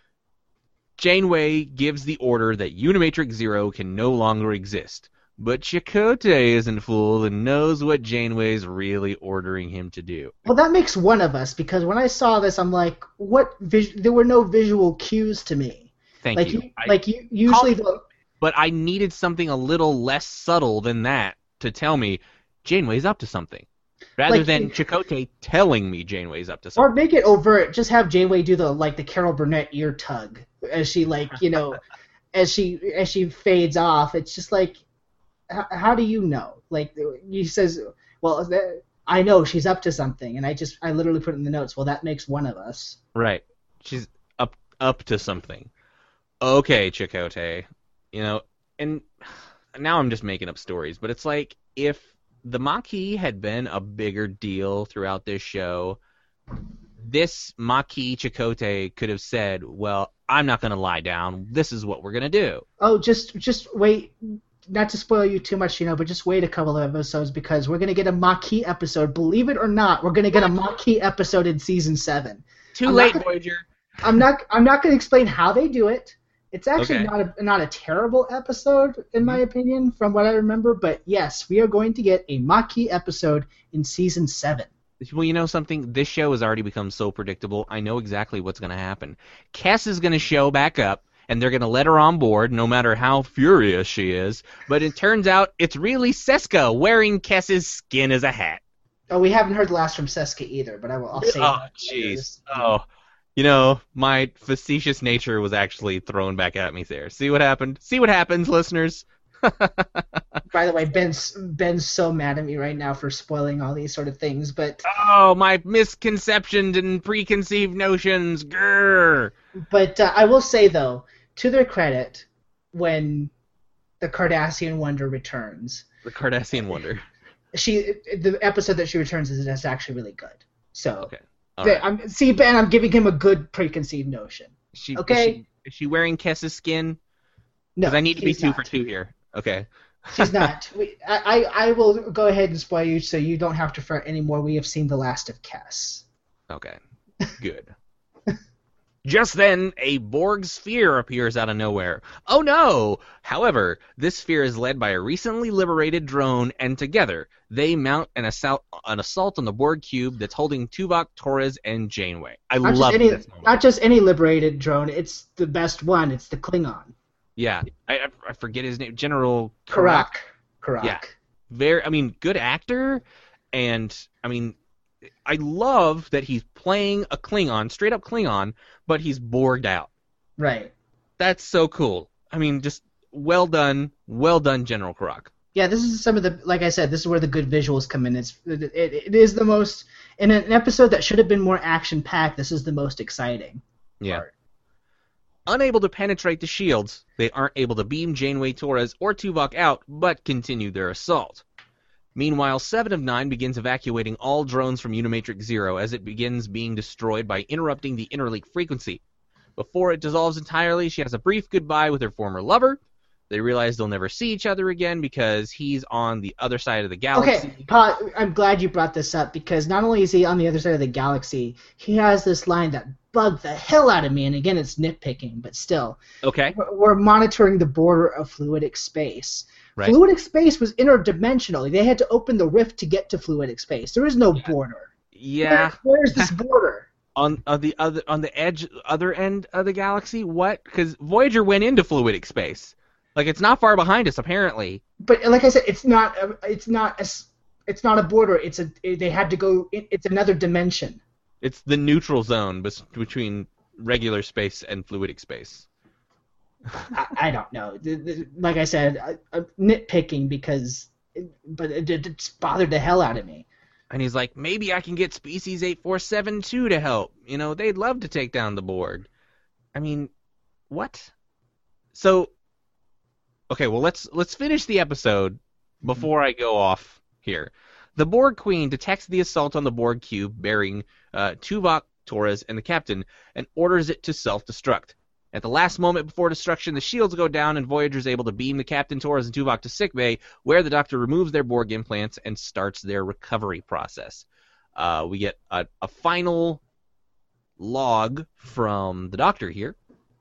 Janeway gives the order that Unimatrix Zero can no longer exist. But Chakotay isn't fooled and knows what Janeway's really ordering him to do. Well, that makes one of us because when I saw this, I'm like, what? Vis- there were no visual cues to me. Thank like you. you, I- like you, usually the. But I needed something a little less subtle than that to tell me Janeway's up to something. Rather Like- than Chakotay telling me Janeway's up to Or something. make it overt. Just have Janeway do the like the Carol Burnett ear tug as she like you know, as she as she fades off. It's just like, h- how do you know? Like he says, well, that, I know she's up to something, and I just I literally put it in the notes. Well, that makes one of us. Right. She's up up to something. Okay, Chakotay. You know, and now I'm just making up stories, but it's like if the Maquis had been a bigger deal throughout this show, this Maquis Chakotay could have said, well, I'm not going to lie down. This is what we're going to do. Oh, just just wait. Not to spoil you too much, you know, but just wait a couple of episodes because we're gonna get a Maquis episode. Believe it or not, we're gonna get a Maquis episode in season seven. Too I'm late, not gonna- Voyager. I'm not I'm not gonna explain how they do it. It's actually Okay. not a not a terrible episode in my opinion, from what I remember. But yes, we are going to get a Maquis episode in season seven. Well, you know something? This show has already become so predictable. I know exactly what's going to happen. Kes is going to show back up, and they're going to let her on board, no matter how furious she is. But it turns out it's really Seska wearing Kes's skin as a hat. Oh, we haven't heard the last from Seska either, but I will. I'll say. Oh, jeez. Oh, you know, my facetious nature was actually thrown back at me there. See what happened? See what happens, listeners? By the way, Ben's Ben's so mad at me right now for spoiling all these sort of things, but oh, my misconceptions and preconceived notions, grr. But uh, I will say though, to their credit, when the Cardassian Wonder returns, the Cardassian Wonder, she the episode that she returns is, is actually really good. So okay, all the, right. I'm, see Ben, I'm giving him a good preconceived notion. Is she, okay, is she, is she wearing Kes's skin? No, because I need to be two not. for two here. Okay. She's not. We, I, I will go ahead and spoil you so you don't have to fret anymore. We have seen the last of Kes. Okay. Good. Just then, a Borg sphere appears out of nowhere. Oh no! However, this sphere is led by a recently liberated drone, and together, they mount an assault, an assault on the Borg cube that's holding Tuvok, Torres, and Janeway. I not love any, this moment. Not just any liberated drone, it's the best one. It's the Klingon. Yeah, I, I forget his name. General Karak. Karak. Yeah, very. I mean, good actor, and I mean, I love that he's playing a Klingon, straight up Klingon, but he's Borged out. Right. That's so cool. I mean, just well done, well done, General Karak. Yeah, this is some of the, like I said, this is where the good visuals come in. It's it, it, it is the most, in an episode that should have been more action packed. This is the most exciting. Yeah. Part. Unable to penetrate the shields, they aren't able to beam Janeway, Torres, or Tuvok out, but continue their assault. Meanwhile, Seven of Nine begins evacuating all drones from Unimatrix Zero as it begins being destroyed by interrupting the interleak frequency. Before it dissolves entirely, she has a brief goodbye with her former lover. They realize they'll never see each other again because he's on the other side of the galaxy. Okay, Pa, I'm glad you brought this up because not only is he on the other side of the galaxy, he has this line that bugged the hell out of me, and again, it's nitpicking, but still. Okay. We're monitoring the border of fluidic space. Right. Fluidic space was interdimensional. They had to open the rift to get to fluidic space. There is no Yeah. border. Yeah. Where, where's this border? On, on the other on the edge, other end of the galaxy, what? Because Voyager went into fluidic space. Like, it's not far behind us, apparently. But like I said, it's not. A, it's not. A, it's not a border. It's a. They had to go. It, it's another dimension. It's the neutral zone bes- between regular space and fluidic space. I, I don't know. The, the, like I said, I, I'm nitpicking because, it, but it, it, it's bothered the hell out of me. And he's like, maybe I can get Species eight four seven two to help. You know, they'd love to take down the Borg. I mean, what? So, okay, well, let's let's finish the episode before I go off here. The Borg Queen detects the assault on the Borg cube bearing uh, Tuvok, Torres, and the captain, and orders it to self-destruct. At the last moment before destruction, the shields go down, and Voyager is able to beam the captain, Torres, and Tuvok to sickbay, where the Doctor removes their Borg implants and starts their recovery process. Uh, we get a, a final log from the Doctor here.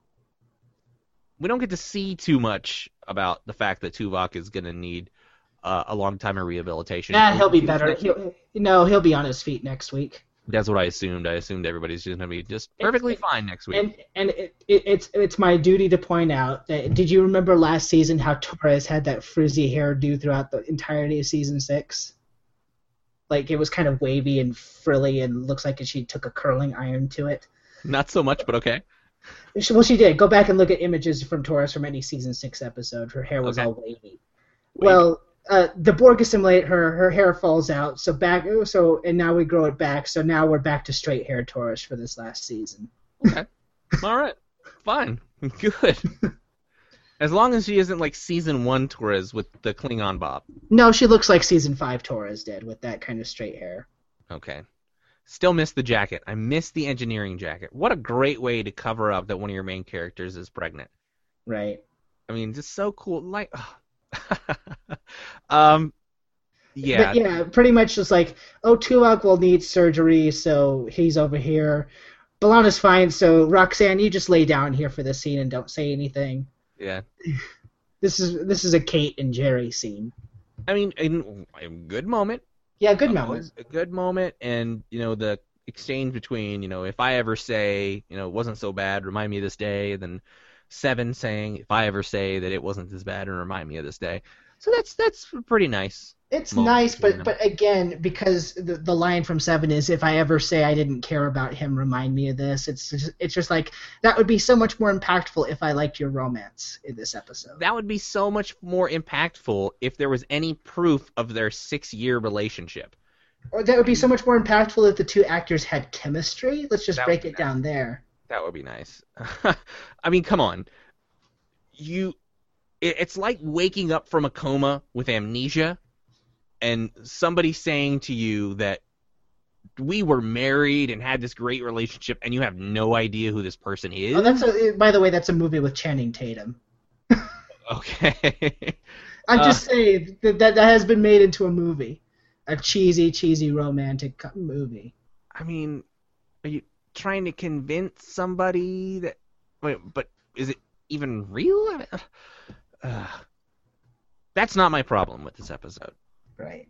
We don't get to see too much about the fact that Tuvok is going to need uh, a long time of rehabilitation. Yeah, he'll be better. He'll, no, he'll be on his feet next week. That's what I assumed. I assumed everybody's just going to be just perfectly It's- fine next week. And and it, it, it's it's my duty to point out that did you remember last season how Torres had that frizzy hairdo throughout the entirety of season six? Like it was kind of wavy and frilly and looks like she took a curling iron to it. Not so much, but okay. She, well, she did. Go back and look at images from Torres from any season six episode. Her hair was Okay. all wavy. Well, uh, the Borg assimilate her. Her hair falls out. So back. So and now we grow it back. So now we're back to straight hair Torres for this last season. Okay. All right. Fine. Good. As long as she isn't like season one Torres with the Klingon bob. No, she looks like season five Torres did with that kind of straight hair. Okay. Still miss the jacket. I miss the engineering jacket. What a great way to cover up that one of your main characters is pregnant. Right. I mean, just so cool. Like, um, yeah. But yeah, pretty much just like, oh, Tuvok will need surgery, so he's over here. B'Elanna's fine, so Roxanne, you just lay down here for this scene and don't say anything. Yeah. This is this is a Kate and Jerry scene. I mean, in a good moment. Yeah, good It moment. was a good moment, and you know the exchange between you know if I ever say you know it wasn't so bad, remind me of this day, and then Seven saying if I ever say that it wasn't as bad, and remind me of this day. So that's that's pretty nice. It's moment nice, between but them. but again, because the the line from Seven is if I ever say I didn't care about him, remind me of this. It's just, it's just like that would be so much more impactful if I liked your romance in this episode. That would be so much more impactful if there was any proof of their six-year relationship. Or that would be so much more impactful if the two actors had chemistry. Let's just That break would it be nice. down there. That would be nice. I mean, come on. You, it- it's like waking up from a coma with amnesia, and somebody saying to you that we were married and had this great relationship, and you have no idea who this person is. Oh, that's a, by the way, that's a movie with Channing Tatum. Okay. I'm Uh, just saying that, that that has been made into a movie, a cheesy, cheesy romantic co- movie. I mean, are you trying to convince somebody that? Wait, but is it even real? I mean, uh, that's not my problem with this episode. Right.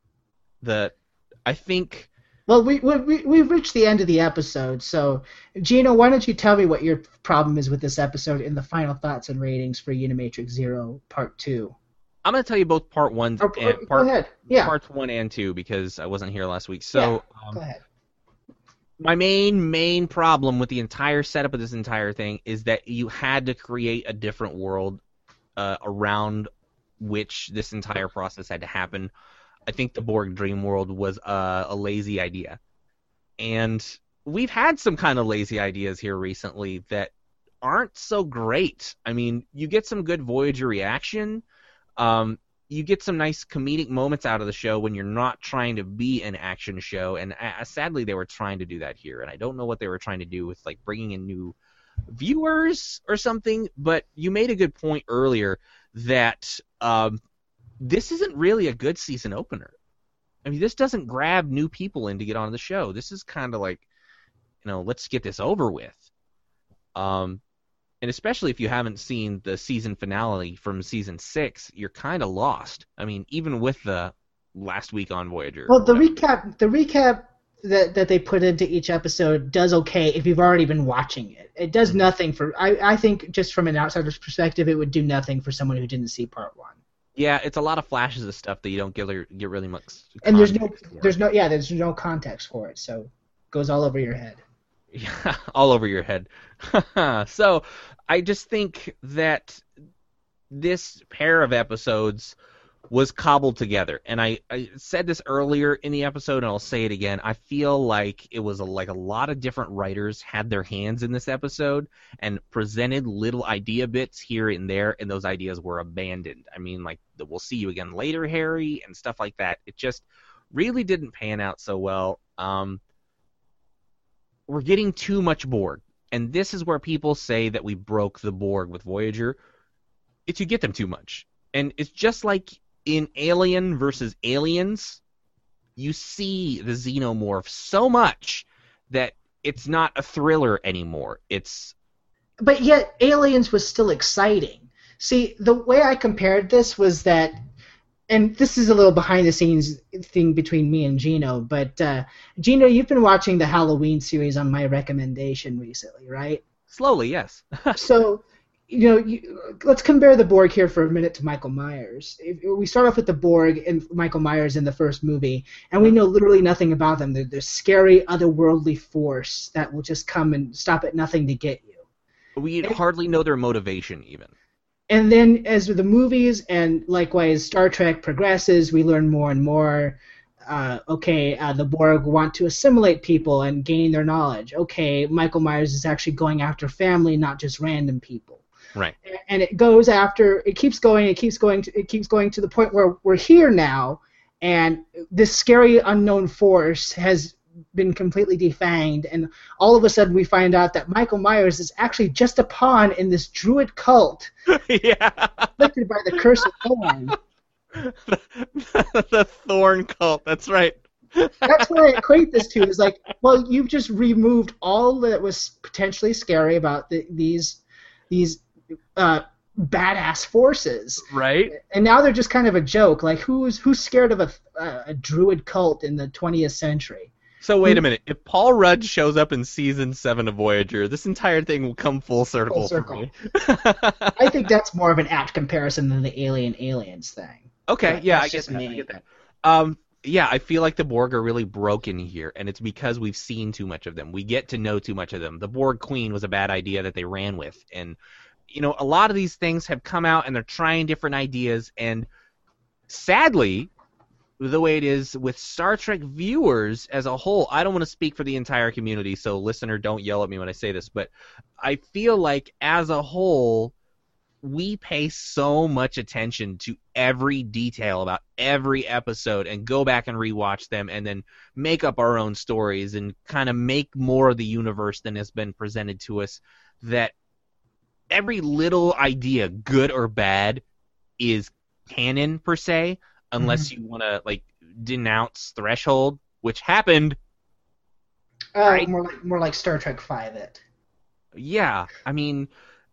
The, I think. Well, we, we, we've reached the end of the episode, so Gino, why don't you tell me what your problem is with this episode in the final thoughts and ratings for Unimatrix Zero Part two? I'm going to tell you both part one Or, and or- part, go ahead. Yeah, parts one and two because I wasn't here last week. So um, go ahead. my main main problem with the entire setup of this entire thing is that you had to create a different world uh, around which this entire process had to happen. I think the Borg Dream World was uh, a lazy idea, and we've had some kind of lazy ideas here recently that aren't so great. I mean, you get some good Voyager reaction. Um, you get some nice comedic moments out of the show when you're not trying to be an action show, and uh, sadly they were trying to do that here, and I don't know what they were trying to do with like bringing in new viewers or something, but you made a good point earlier that um, this isn't really a good season opener. I mean, this doesn't grab new people in to get on the show. This is kind of like, you know, let's get this over with. Um, and especially if you haven't seen the season finale from season six, you're kind of lost. I mean, even with the last week on Voyager. Well, the whatever. recap, the recap that that they put into each episode does okay if you've already been watching it. It does nothing for. I I think just from an outsider's perspective, it would do nothing for someone who didn't see part one. Yeah, it's a lot of flashes of stuff that you don't get get really much. And there's no, context for. there's no, yeah, there's no context for it, so it goes all over your head. Yeah, all over your head. So I just think that this pair of episodes was cobbled together, and I, I said this earlier in the episode, and I'll say it again. I feel like it was a, like a lot of different writers had their hands in this episode and presented little idea bits here and there, and those ideas were abandoned. I mean, like the "we'll see you again later, Harry" and stuff like that. It just really didn't pan out so well. Um, we're getting too much Borg, and this is where people say that we broke the Borg with Voyager. It's you get them too much, and it's just like in Alien versus Aliens, you see the xenomorph so much that it's not a thriller anymore. It's But yet, Aliens was still exciting. See, the way I compared this was that, and this is a little behind-the-scenes thing between me and Gino, but uh, Gino, you've been watching the Halloween series on my recommendation recently, right? slowly, yes. So, you know, you, let's compare the Borg here for a minute to Michael Myers. If, we start off with the Borg and Michael Myers in the first movie, and we know literally nothing about them. They're this scary, otherworldly force that will just come and stop at nothing to get you. We hardly know their motivation even. And then as the movies and likewise Star Trek progresses, we learn more and more. Uh, okay, uh, the Borg want to assimilate people and gain their knowledge. Okay, Michael Myers is actually going after family, not just random people. Right. And it goes after, it keeps going, it keeps going, to, it keeps going to the point where we're here now, and this scary unknown force has been completely defanged, and all of a sudden we find out that Michael Myers is actually just a pawn in this druid cult Yeah. afflicted by the curse of Thorn. the, the Thorn cult, that's right. That's what I equate this to, is like, well, you've just removed all that was potentially scary about the, these these uh, badass forces. Right. And now they're just kind of a joke. Like, who's who's scared of a, a, a druid cult in the twentieth century? So wait a minute. If Paul Rudd shows up in season seven of Voyager, this entire thing will come full circle. Full circle. For me. I think that's more of an apt comparison than the Alien Aliens thing. Okay, But yeah, that's I get just that. I me. get that. Um, yeah, I feel like the Borg are really broken here, and it's because we've seen too much of them. We get to know too much of them. The Borg Queen was a bad idea that they ran with, and you know, a lot of these things have come out, and they're trying different ideas, and sadly, the way it is with Star Trek viewers as a whole, I don't want to speak for the entire community, so listener, don't yell at me when I say this, but I feel like as a whole, we pay so much attention to every detail about every episode and go back and rewatch them and then make up our own stories and kind of make more of the universe than has been presented to us, that every little idea, good or bad, is canon per se, unless you want to like denounce Threshold, which happened. Uh, Right. More like more like Star Trek Five. It. Yeah, I mean,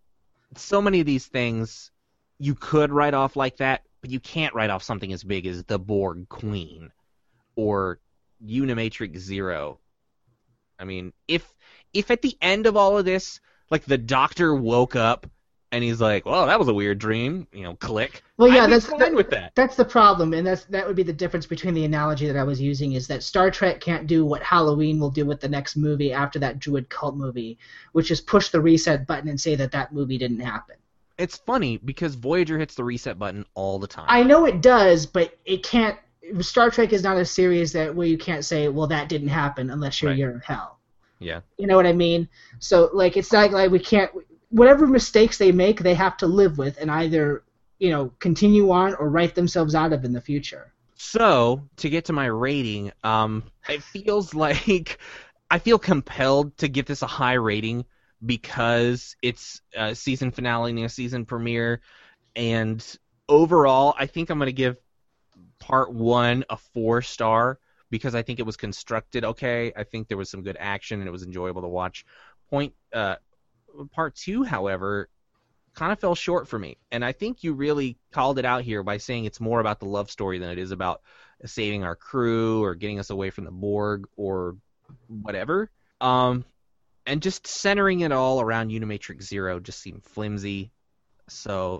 so many of these things you could write off like that, but you can't write off something as big as the Borg Queen or Unimatrix Zero. I mean, if if at the end of all of this, like the Doctor woke up and he's like, "Well, that was a weird dream," you know, click. Well, yeah, I'd be that's fine that, with that. That's the problem, and that's that would be the difference between the analogy that I was using is that Star Trek can't do what Halloween will do with the next movie after that Druid cult movie, which is push the reset button and say that that movie didn't happen. It's funny because Voyager hits the reset button all the time. I know it does, but it can't. Star Trek is not a series that where you can't say, well, that didn't happen unless you're Right. you're in hell. Yeah. You know what I mean? So like, it's not like we can't. Whatever mistakes they make, they have to live with and either, you know, continue on or write themselves out of in the future. So, to get to my rating, um, it feels like I feel compelled to give this a high rating because it's a season finale and a season premiere, and overall, I think I'm going to give part one a four star because I think it was constructed okay. I think there was some good action and it was enjoyable to watch. Point, uh, part two, however, kind of fell short for me, and I think you really called it out here by saying it's more about the love story than it is about saving our crew or getting us away from the Borg or whatever. Um, and just centering it all around Unimatrix Zero just seemed flimsy. So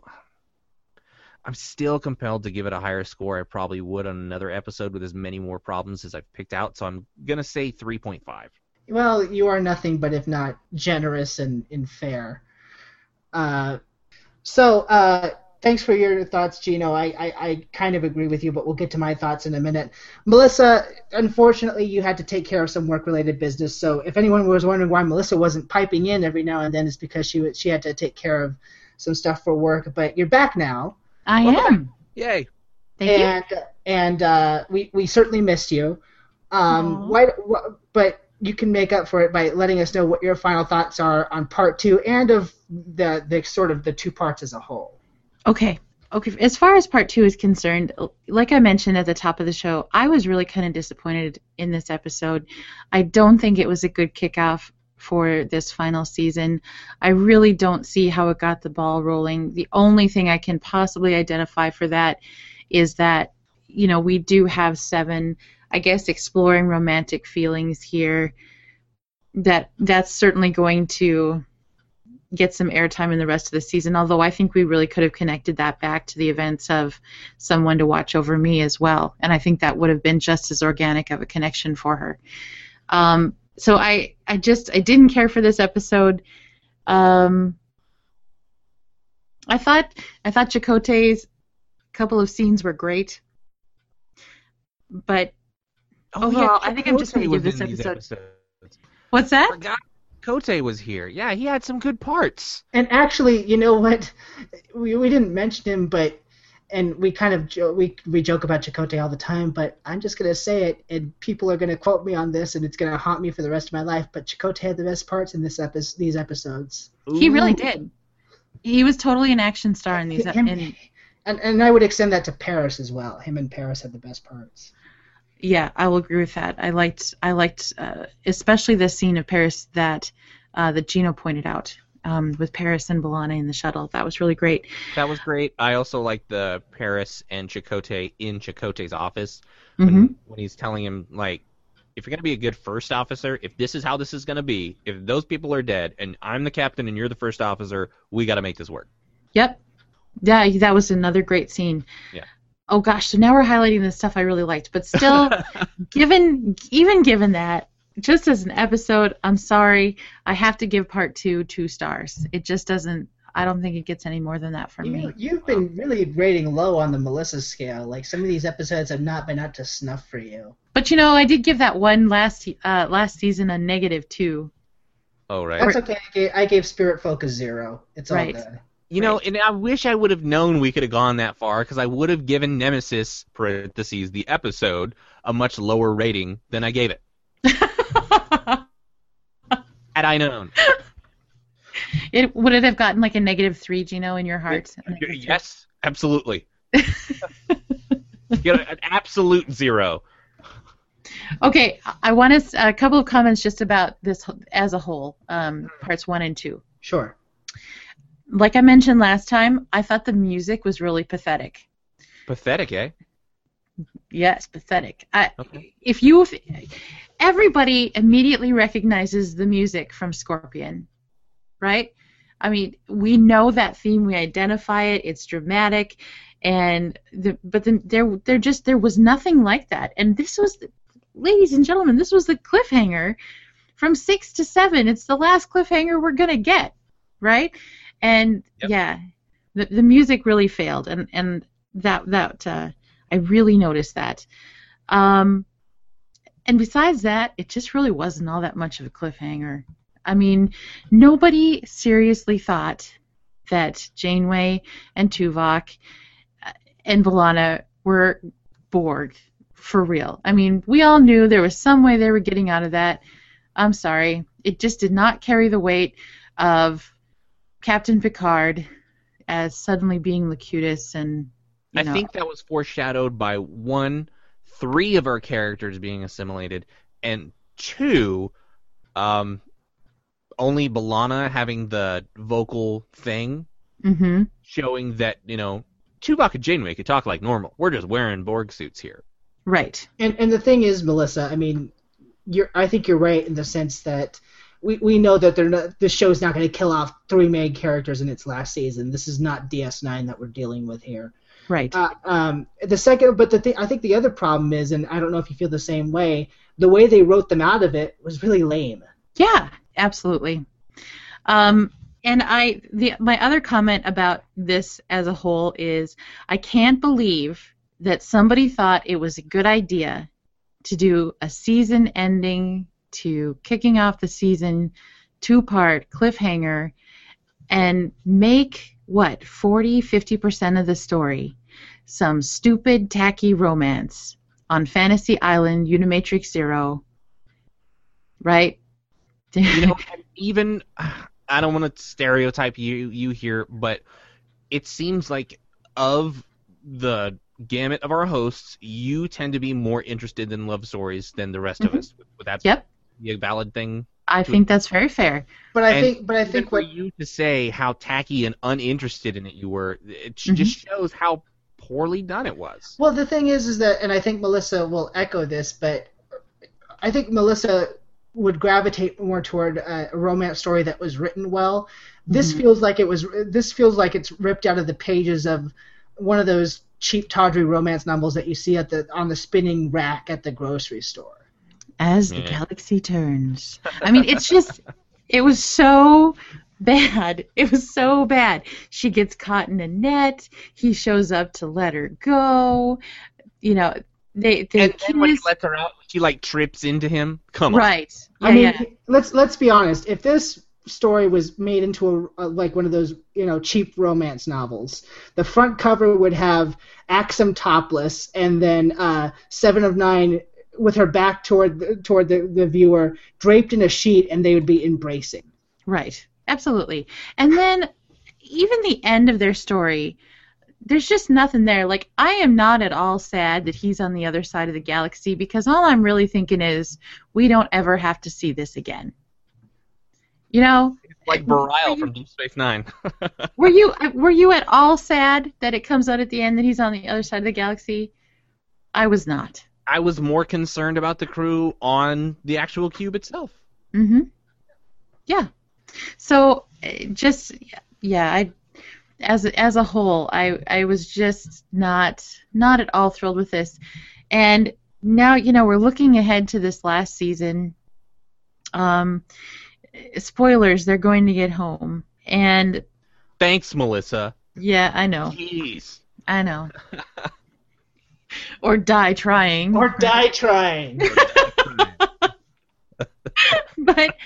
I'm still compelled to give it a higher score I probably would on another episode with as many more problems as I've picked out. So I'm gonna say three point five. Well, you are nothing but if not generous and, and fair. Uh, so, uh, thanks for your thoughts, Gino. I, I, I kind of agree with you, but we'll get to my thoughts in a minute. Melissa, unfortunately, you had to take care of some work-related business, so if anyone was wondering why Melissa wasn't piping in every now and then, it's because she she had to take care of some stuff for work. But you're back now. I Welcome am. Yay! Thank you. and and uh, we we certainly missed you. Um, Aw. why, wh- but you can make up for it by letting us know what your final thoughts are on part two and of the the sort of the two parts as a whole. Okay. Okay. As far as part two is concerned, like I mentioned at the top of the show, I was really kind of disappointed in this episode. I don't think it was a good kickoff for this final season. I really don't see how it got the ball rolling. The only thing I can possibly identify for that is that, you know, we do have Seven, I guess, exploring romantic feelings here. That that's certainly going to get some airtime in the rest of the season, although I think we really could have connected that back to the events of Someone to Watch Over Me as well, and I think that would have been just as organic of a connection for her. Um, so I, I just I didn't care for this episode. Um, I thought I thought Chakotay's couple of scenes were great, but Oh, overall, yeah, I think I'm just going to Chakotay give was this in these episode. episodes. What's that? Forgot Kote was here. Yeah, he had some good parts. And actually, you know what? We we didn't mention him, but and we kind of jo- we we joke about Chakotay all the time, but I'm just gonna say it, and people are gonna quote me on this, and it's gonna haunt me for the rest of my life. But Chakotay had the best parts in this epi- these episodes. He really Ooh. did. He was totally an action star in these. Him- In, And and I would extend that to Paris as well. Him and Paris had the best parts. yeah, I will agree with that. I liked, I liked, uh, especially the scene of Paris that uh, that Gino pointed out. um, with Paris and B'Elanna in the shuttle. That was really great. That was great. I also like the Paris and Chakotay in Chakotay's office Mm-hmm. when, when he's telling him, like, if you're going to be a good first officer, if this is how this is going to be, if those people are dead and I'm the captain and you're the first officer, we got to make this work. Yep. Yeah, that was another great scene. Yeah. Oh gosh, so now we're highlighting the stuff I really liked, but still, given even given that, just as an episode, I'm sorry, I have to give part two two stars. It just doesn't. I don't think it gets any more than that for You, me. you've been really rating low on the Melissa scale. Like, some of these episodes have not been up to snuff for you. But you know, I did give that one last uh, last season a negative two. Oh, right. That's okay. I gave, I gave Spirit Folk a zero. It's all Right. good. You know, and I wish I would have known we could have gone that far, because I would have given Nemesis, parentheses, the episode, a much lower rating than I gave it. Had I known. It would it have gotten like a negative three, Gino, in your heart? A negative three? Yes, absolutely. You know, an absolute zero. Okay, I want to, a couple of comments just about this as a whole, um, parts one and two. Sure. Like I mentioned last time, I thought the music was really pathetic. Pathetic, eh? Yes, pathetic. I, Okay. If you, everybody immediately recognizes the music from Scorpion, right? I mean, we know that theme, we identify it, it's dramatic, and the, but the, there, there just there was nothing like that. And this was, the, ladies and gentlemen, this was the cliffhanger from six to seven. It's the last cliffhanger we're gonna get, right? And Yep. yeah, the the music really failed, and and that that uh, I really noticed that. Um, and besides that, it just really wasn't all that much of a cliffhanger. I mean, nobody seriously thought that Janeway and Tuvok and B'Elanna were Borg for real. I mean, we all knew there was some way they were getting out of that. I'm sorry. It just did not carry the weight of Captain Picard as suddenly being Locutus, and you I know, think that was foreshadowed by, one, three of our characters being assimilated, and two, um, only B'Elanna having the vocal thing, mm-hmm. showing that, you know, Tuvok and Janeway could talk like normal. We're just wearing Borg suits here. Right. And and the thing is, Melissa, I mean, you're I think you're right in the sense that we, we know that they're not, this show's not going to kill off three main characters in its last season. This is not D S nine that we're dealing with here. Right. Uh, um, the second, but the thing, I think the other problem is, and I don't know if you feel the same way, the way they wrote them out of it was really lame. Yeah, absolutely. Um, and I, the my other comment about this as a whole is, I can't believe that somebody thought it was a good idea to do a season ending to kicking off the season two-part cliffhanger and make, what, forty, fifty percent of the story some stupid, tacky romance on Fantasy Island, Unimatrix Zero, right? You know, and even, I don't want to stereotype you you here, but it seems like of the gamut of our hosts, you tend to be more interested in love stories than the rest Mm-hmm. of us. Would that Yep. be a valid thing? I think that's very fair. But I And think, but I even think for what you to say how tacky and uninterested in it you were, it Mm-hmm. just shows how poorly done it was. well, the thing is, is that, and I think Melissa will echo this, but I think Melissa would gravitate more toward a romance story that was written well. This Mhm. feels like it was. This feels like it's ripped out of the pages of one of those cheap, tawdry romance novels that you see at the on the spinning rack at the grocery store. As the Yeah. galaxy turns. I mean, it's just, it was so bad. It was so bad. She gets caught in a net. He shows up to let her go. You know, they they And then when he kiss. lets her out, she like trips into him. Come on. Right. Yeah, I mean, yeah. let's let's be honest. If this story was made into a, a like one of those you know cheap romance novels, the front cover would have Axum topless, and then uh, Seven of Nine with her back toward the, toward the, the viewer, draped in a sheet, and they would be embracing. Right. Absolutely. And then even the end of their story, there's just nothing there. Like, I am not at all sad that he's on the other side of the galaxy, because all I'm really thinking is we don't ever have to see this again. You know? like Bareil from Deep Space Nine. were you were you at all sad that it comes out at the end that he's on the other side of the galaxy? I was not. I was more concerned about the crew on the actual cube itself. Mm-hmm. Yeah. So just yeah, I as as a whole, I I was just not not at all thrilled with this. And now, you know, we're looking ahead to this last season. Um spoilers, they're going to get home. And thanks, Melissa. Yeah, I know. Jeez. I know. Or die trying. Or die trying. But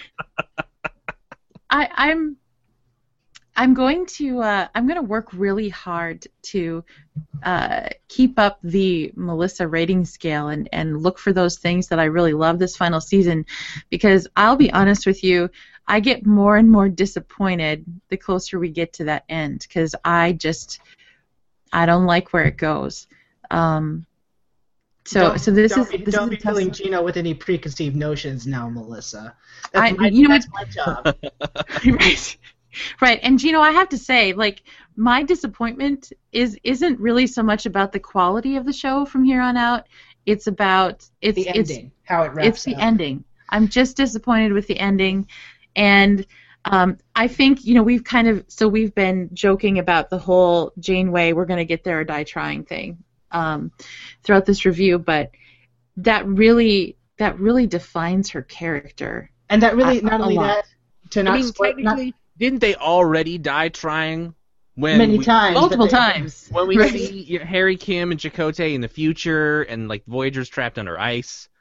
I, I'm I'm going to uh, I'm going to work really hard to uh, keep up the Melissa rating scale and, and look for those things that I really love this final season, because I'll be honest with you, I get more and more disappointed the closer we get to that end, because I just I don't like where it goes. Um, so don't, so this don't is be, this don't is be a tough filling one. Gino with any preconceived notions now, Melissa. I- That's my, you know that's what- my job. Right. Right. And Gino, I have to say, like, my disappointment is isn't really so much about the quality of the show from here on out. It's about it's The it's ending, how it wraps it's the up. ending. I'm just disappointed with the ending, and um, I think, you know, we've kind of so we've been joking about the whole Janeway, we're going to get there or die trying thing um, throughout this review, but that really that really defines her character. And that really, A- not a only lot. that, to not I mean, spoil, not technically, didn't they already die trying when many we, times, but Multiple they- times. when we Right. see Harry, Kim, and Chakotay in the future, and like Voyager's trapped under ice?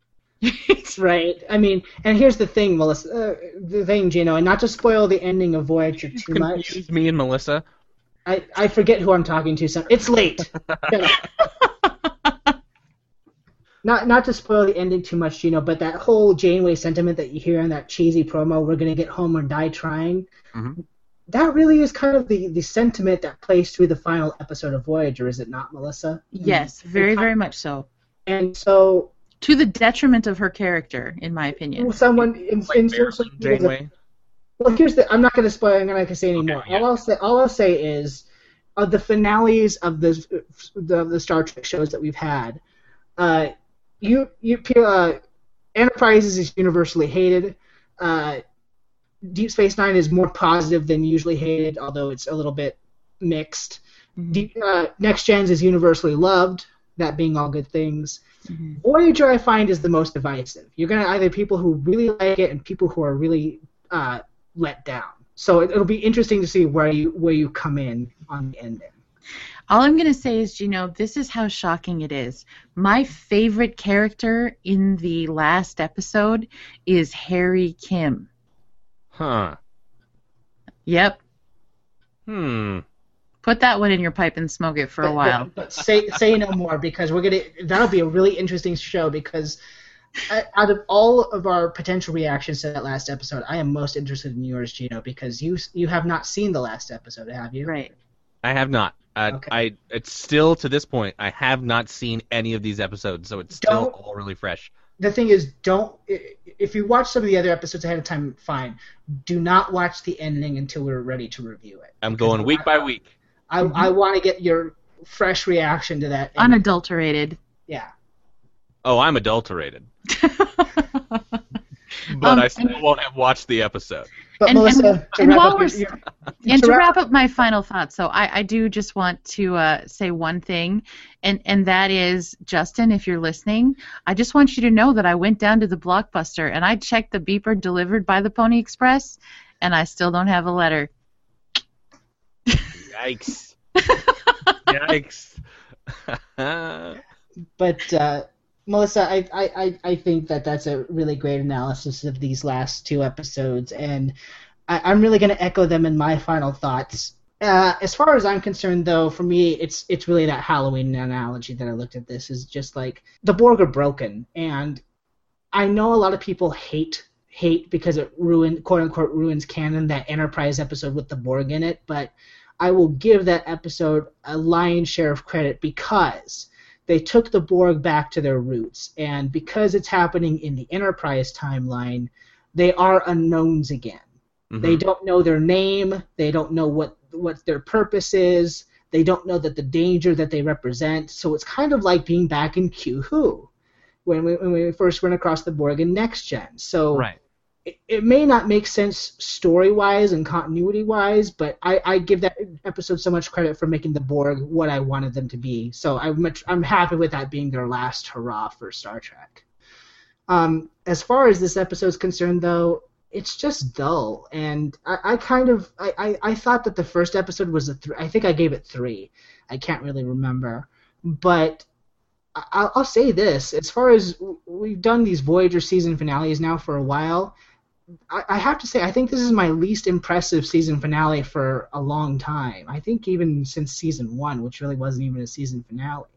Right. I mean, and here's the thing, Melissa. Uh, the thing, Gino, and not to spoil the ending of Voyager too much. Confused me and Melissa. I, I forget who I'm talking to. So it's late. Shut up. Not not to spoil the ending too much, Gino, but that whole Janeway sentiment that you hear in that cheesy promo, "We're gonna get home or die trying," Mhm. that really is kind of the, the sentiment that plays through the final episode of Voyager, is it not, Melissa? Yes, very very much so. And so, To the detriment of her character, in my opinion. someone in, Like in Marilyn social Janeway. Well, here's the. I'm not going to spoil. I'm not going to say anymore. Okay, yeah. All I'll say, all I'll say is, of the finales of the the, the Star Trek shows that we've had, uh, you you uh, Enterprise is universally hated. Uh, Deep Space Nine is more positive than usually hated, although it's a little bit mixed. Mhm. Deep, uh, Next Gens is universally loved. That being all good things. Mhm. Voyager, I find, is the most divisive. You're gonna either people who really like it and people who are really uh, let down. So it, it'll be interesting to see where you where you come in on the ending. All I'm going to say is, you know, this is how shocking it is. My favorite character in the last episode is Harry Kim. Huh. Yep. Hmm. Put that one in your pipe and smoke it for a But- while. But, but say say no more, because we're gonna. That'll be a really interesting show, because uh, out of all of our potential reactions to that last episode, I am most interested in yours, Gino, because you you have not seen the last episode, have you? Right. I have not. Uh, Okay. I it's still to this point. I have not seen any of these episodes, so it's still Don't- all really fresh. The thing is, don't i- if you watch some of the other episodes ahead of time, fine. Do not watch the ending until we're ready to review it. I'm Because going week I- by week. I I want to get your fresh reaction to that. ending. Unadulterated. Yeah. Oh, I'm adulterated, but Um, I still won't have watched the episode. But And- Melissa, and- to and wrap while up we're your, s- your, And to wrap wrap up my final thoughts, so I, I do just want to uh, say one thing, and, and that is, Justin, if you're listening, I just want you to know that I went down to the Blockbuster and I checked the beeper delivered by the Pony Express, and I still don't have a letter. Yikes! Yikes! But uh, Melissa, I, I, I- I think that that's a really great analysis of these last two episodes, and I, I'm really going to echo them in my final thoughts. Uh, as far as I'm concerned, though, for me, it's it's really that Halloween analogy that I looked at this is just like the Borg are broken, and I know a lot of people hate hate because it ruined, quote unquote, ruins canon, that Enterprise episode with the Borg in it, but I will give that episode a lion's share of credit because they took the Borg back to their roots, and because it's happening in the Enterprise timeline, they are unknowns again. Mhm. They don't know their name. They don't know what what their purpose is. They don't know that the danger that they represent. So it's kind of like being back in Q Who when we, when we first went across the Borg in Next Gen. So Right. it, it may not make sense story-wise and continuity-wise, but I, I give that episode so much credit for making the Borg what I wanted them to be. So I'm much, I'm happy with that being their last hurrah for Star Trek. Um, as far as this episode is concerned, though, it's just dull, and I, I kind of I, I, I thought that the first episode was a th- I think I gave it three. I can't really remember, but I, I'll say this: as far as we've done these Voyager season finales now for a while, I, I have to say I think this is my least impressive season finale for a long time. I think even since season one, which really wasn't even a season finale.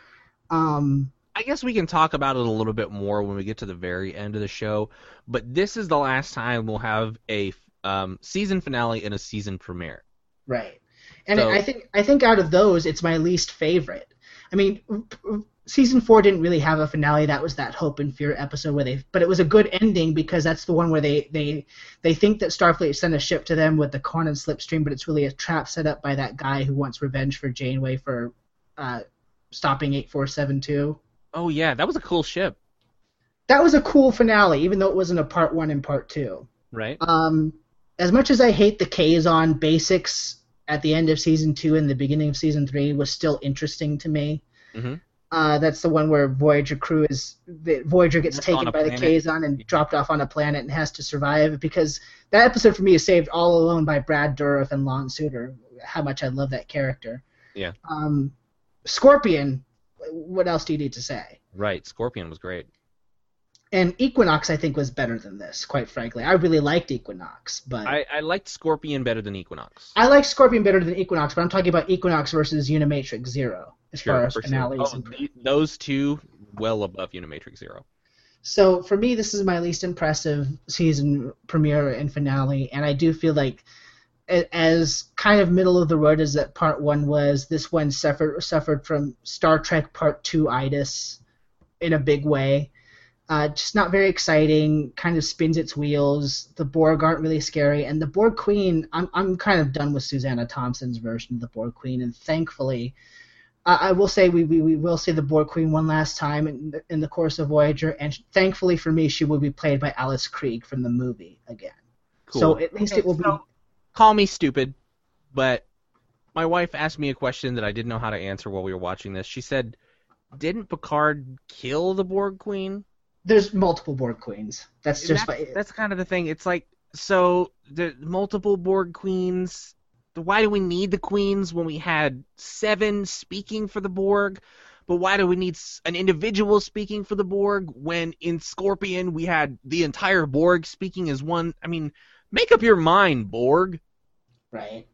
Um. I guess we can talk about it a little bit more when we get to the very end of the show, but this is the last time we'll have a um, season finale and a season premiere. Right, and So- I think I think out of those, it's my least favorite. I mean, season four didn't really have a finale. That was that Hope and Fear episode where they, but it was a good ending because that's the one where they they they think that Starfleet sent a ship to them with the Korn and Slipstream, but it's really a trap set up by that guy who wants revenge for Janeway for uh, stopping eight four seven two. Oh yeah, that was a cool ship, That was a cool finale, even though it wasn't a part one and part two. right? Um, as much as I hate the Kazon basics at the end of season two and the beginning of season three was still interesting to me. Mhm. Uh, that's the one where Voyager crew is the Voyager gets Left taken on a by the planet. Kazon and dropped off on a planet and has to survive, because that episode for me is saved all alone by Brad Dourif and Lon Suter. How much I love that character. Yeah. Um, Scorpion. What else do you need to say? Right, Scorpion was great. And Equinox, I think, was better than this, quite frankly. I really liked Equinox, but I, I liked Scorpion better than Equinox. I like Scorpion better than Equinox, but I'm talking about Equinox versus Unimatrix Zero as far as for sure. finales. Oh, and- the- those two, well above Unimatrix Zero. So for me, this is my least impressive season premiere and finale, and I do feel like, a- as kind of middle of the road as that part one was, this one suffered suffered from Star Trek Part Two itis in a big way. Uh, just not very exciting. Kind of spins its wheels. The Borg aren't really scary, and the Borg Queen. I'm I'm kind of done with Susanna Thompson's version of the Borg Queen, and thankfully, I, I will say we, we we will see the Borg Queen one last time in the, in the course of Voyager, and thankfully for me, she will be played by Alice Krieg from the movie again. Cool. So at least Okay, it will so- be. Call me stupid, but my wife asked me a question that I didn't know how to answer while we were watching this. She said, "Didn't Picard kill the Borg Queen?" There's multiple Borg Queens. That's just that's, my, that's kind of the thing. It's like, so the multiple Borg Queens. Why do we need the queens when we had seven speaking for the Borg? But why do we need s- an individual speaking for the Borg when in Scorpion we had the entire Borg speaking as one? I mean, make up your mind, Borg. right.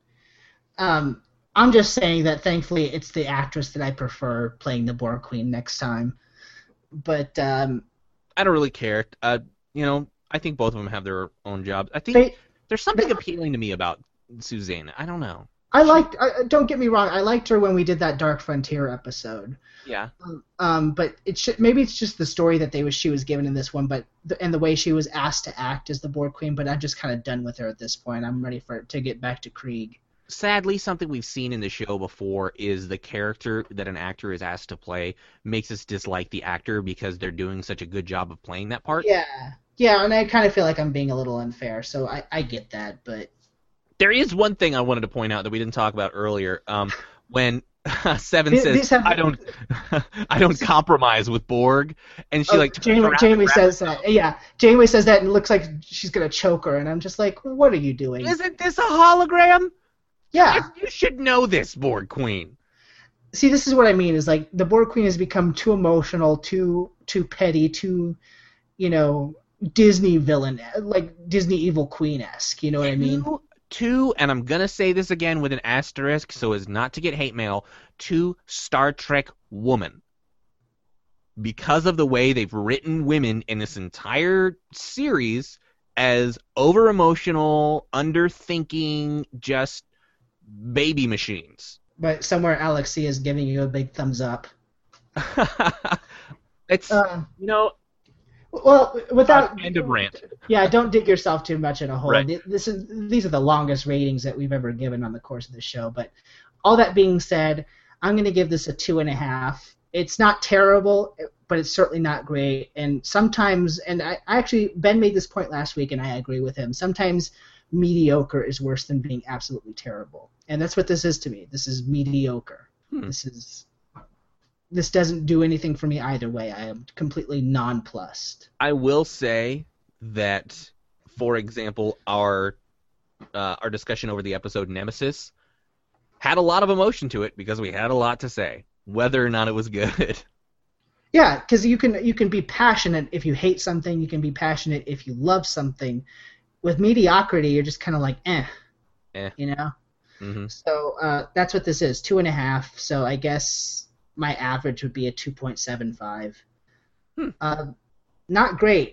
Um, I'm just saying that thankfully it's the actress that I prefer playing the Borg Queen next time. But um, I don't really care. Uh, you know, I think both of them have their own jobs. I think they, there's something they- appealing to me about Susanna. I don't know. I liked. I, don't get me wrong. I liked her when we did that Dark Frontier episode. Yeah. Um, but it should, maybe it's just the story that they was she was given in this one, but the, and the way she was asked to act as the Borg Queen. But I'm just kind of done with her at this point. I'm ready for to get back to Krieg. Sadly, something we've seen in the show before is the character that an actor is asked to play makes us dislike the actor because they're doing such a good job of playing that part. Yeah, yeah, and I kind of feel like I'm being a little unfair, so I, I get that, but There is one thing I wanted to point out that we didn't talk about earlier. Um, when Seven These- says, these have- "I don't, I don't compromise with Borg," and she Oh, like turns Janeway, around Janeway and grabs says herself. that. Yeah, Janeway says that, and it looks like she's gonna choke her, and I'm just like, what are you doing? Isn't this a hologram? Yeah. You should know this, Borg Queen. See, this is what I mean. Is like the Borg Queen has become too emotional, too too petty, too, you know, Disney villain, like Disney evil queen esque. You know what I mean? Two, two, and I'm gonna say this again with an asterisk so as not to get hate mail, two Star Trek woman. Because of the way they've written women in this entire series as over-emotional, underthinking, just baby machines. But somewhere Alexia is giving you a big thumbs up. it's, Uh, you know, Well, without End of rant. Yeah, don't dig yourself too much in a hole. Right. This is these are the longest ratings that we've ever given on the course of the show. But all that being said, I'm going to give this a two and a half. It's not terrible, but it's certainly not great. And sometimes, and I, I actually Ben made this point last week, and I agree with him. Sometimes mediocre is worse than being absolutely terrible, and that's what this is to me. This is mediocre. Hmm. This is. This doesn't do anything for me either way. I am completely nonplussed. I will say that, for example, our uh, our discussion over the episode Nemesis had a lot of emotion to it because we had a lot to say, whether or not it was good. Yeah, because you can you can be passionate if you hate something. You can be passionate if you love something. With mediocrity, you're just kind of like, eh, eh. you know? Mm-hmm. So uh, that's what this is, two and a half. So I guess my average would be a two point seven five. Hmm. Uh, not great.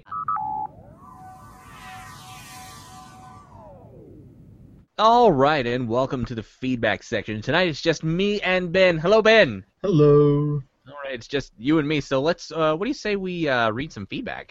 All right, and welcome to the feedback section. Tonight it's just me and Ben. Hello, Ben. Hello. All right, it's just you and me. So let's. Uh, what do you say we uh, read some feedback?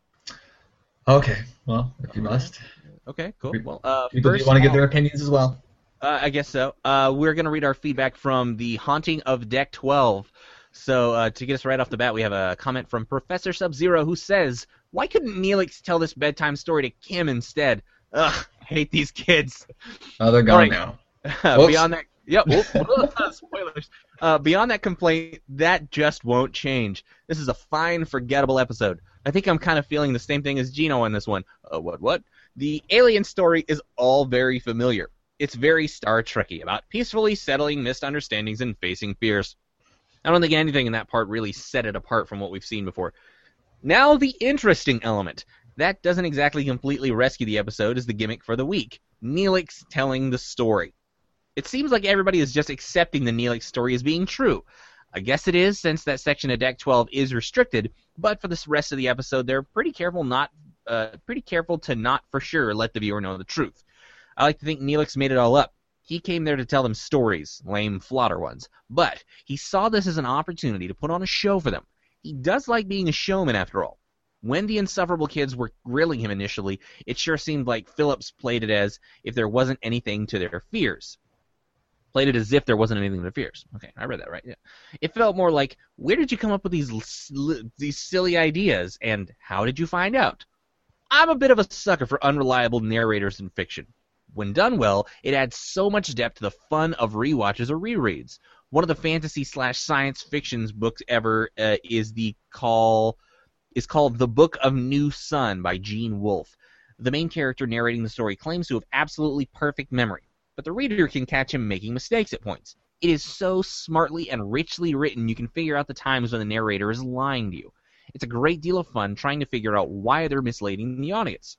Okay. Well, if you must. Okay. Cool. Well, uh, people first do want to give off, their opinions as well. Uh, I guess so. Uh, we're going to read our feedback from The Haunting of Deck twelve. So uh, to get us right off the bat, we have a comment from Professor Sub-Zero who says, "Why couldn't Neelix tell this bedtime story to Kim instead? Ugh, I hate these kids." Oh, they're gone right. now. Uh, beyond that, yep. Yeah, spoilers. Uh, beyond that complaint, that just won't change. This is a fine, forgettable episode. I think I'm kind of feeling the same thing as Gino on this one. Uh, what? What? The alien story is all very familiar. It's very Star Trek-y, about peacefully settling misunderstandings and facing fears. I don't think anything in that part really set it apart from what we've seen before. Now the interesting element. That doesn't exactly completely rescue the episode is the gimmick for the week. Neelix telling the story. It seems like everybody is just accepting the Neelix story as being true. I guess it is, since that section of Deck twelve is restricted, but for the rest of the episode, they're pretty careful not, uh, pretty careful to not for sure let the viewer know the truth. I like to think Neelix made it all up. He came there to tell them stories, lame, flaughter ones, but he saw this as an opportunity to put on a show for them. He does like being a showman, after all. When the insufferable kids were grilling him initially, it sure seemed like Phillips played it as if there wasn't anything to their fears. Played it as if there wasn't anything to their fears. Okay, I read that right, yeah. It felt more like, where did you come up with these these silly ideas, and how did you find out? I'm a bit of a sucker for unreliable narrators in fiction. When done well, it adds so much depth to the fun of rewatches or rereads. One of the fantasy slash science fictions books ever uh, is the call is called The Book of New Sun by Gene Wolfe. The main character narrating the story claims to have absolutely perfect memory, but the reader can catch him making mistakes at points. It is so smartly and richly written you can figure out the times when the narrator is lying to you. It's a great deal of fun trying to figure out why they're misleading the audience.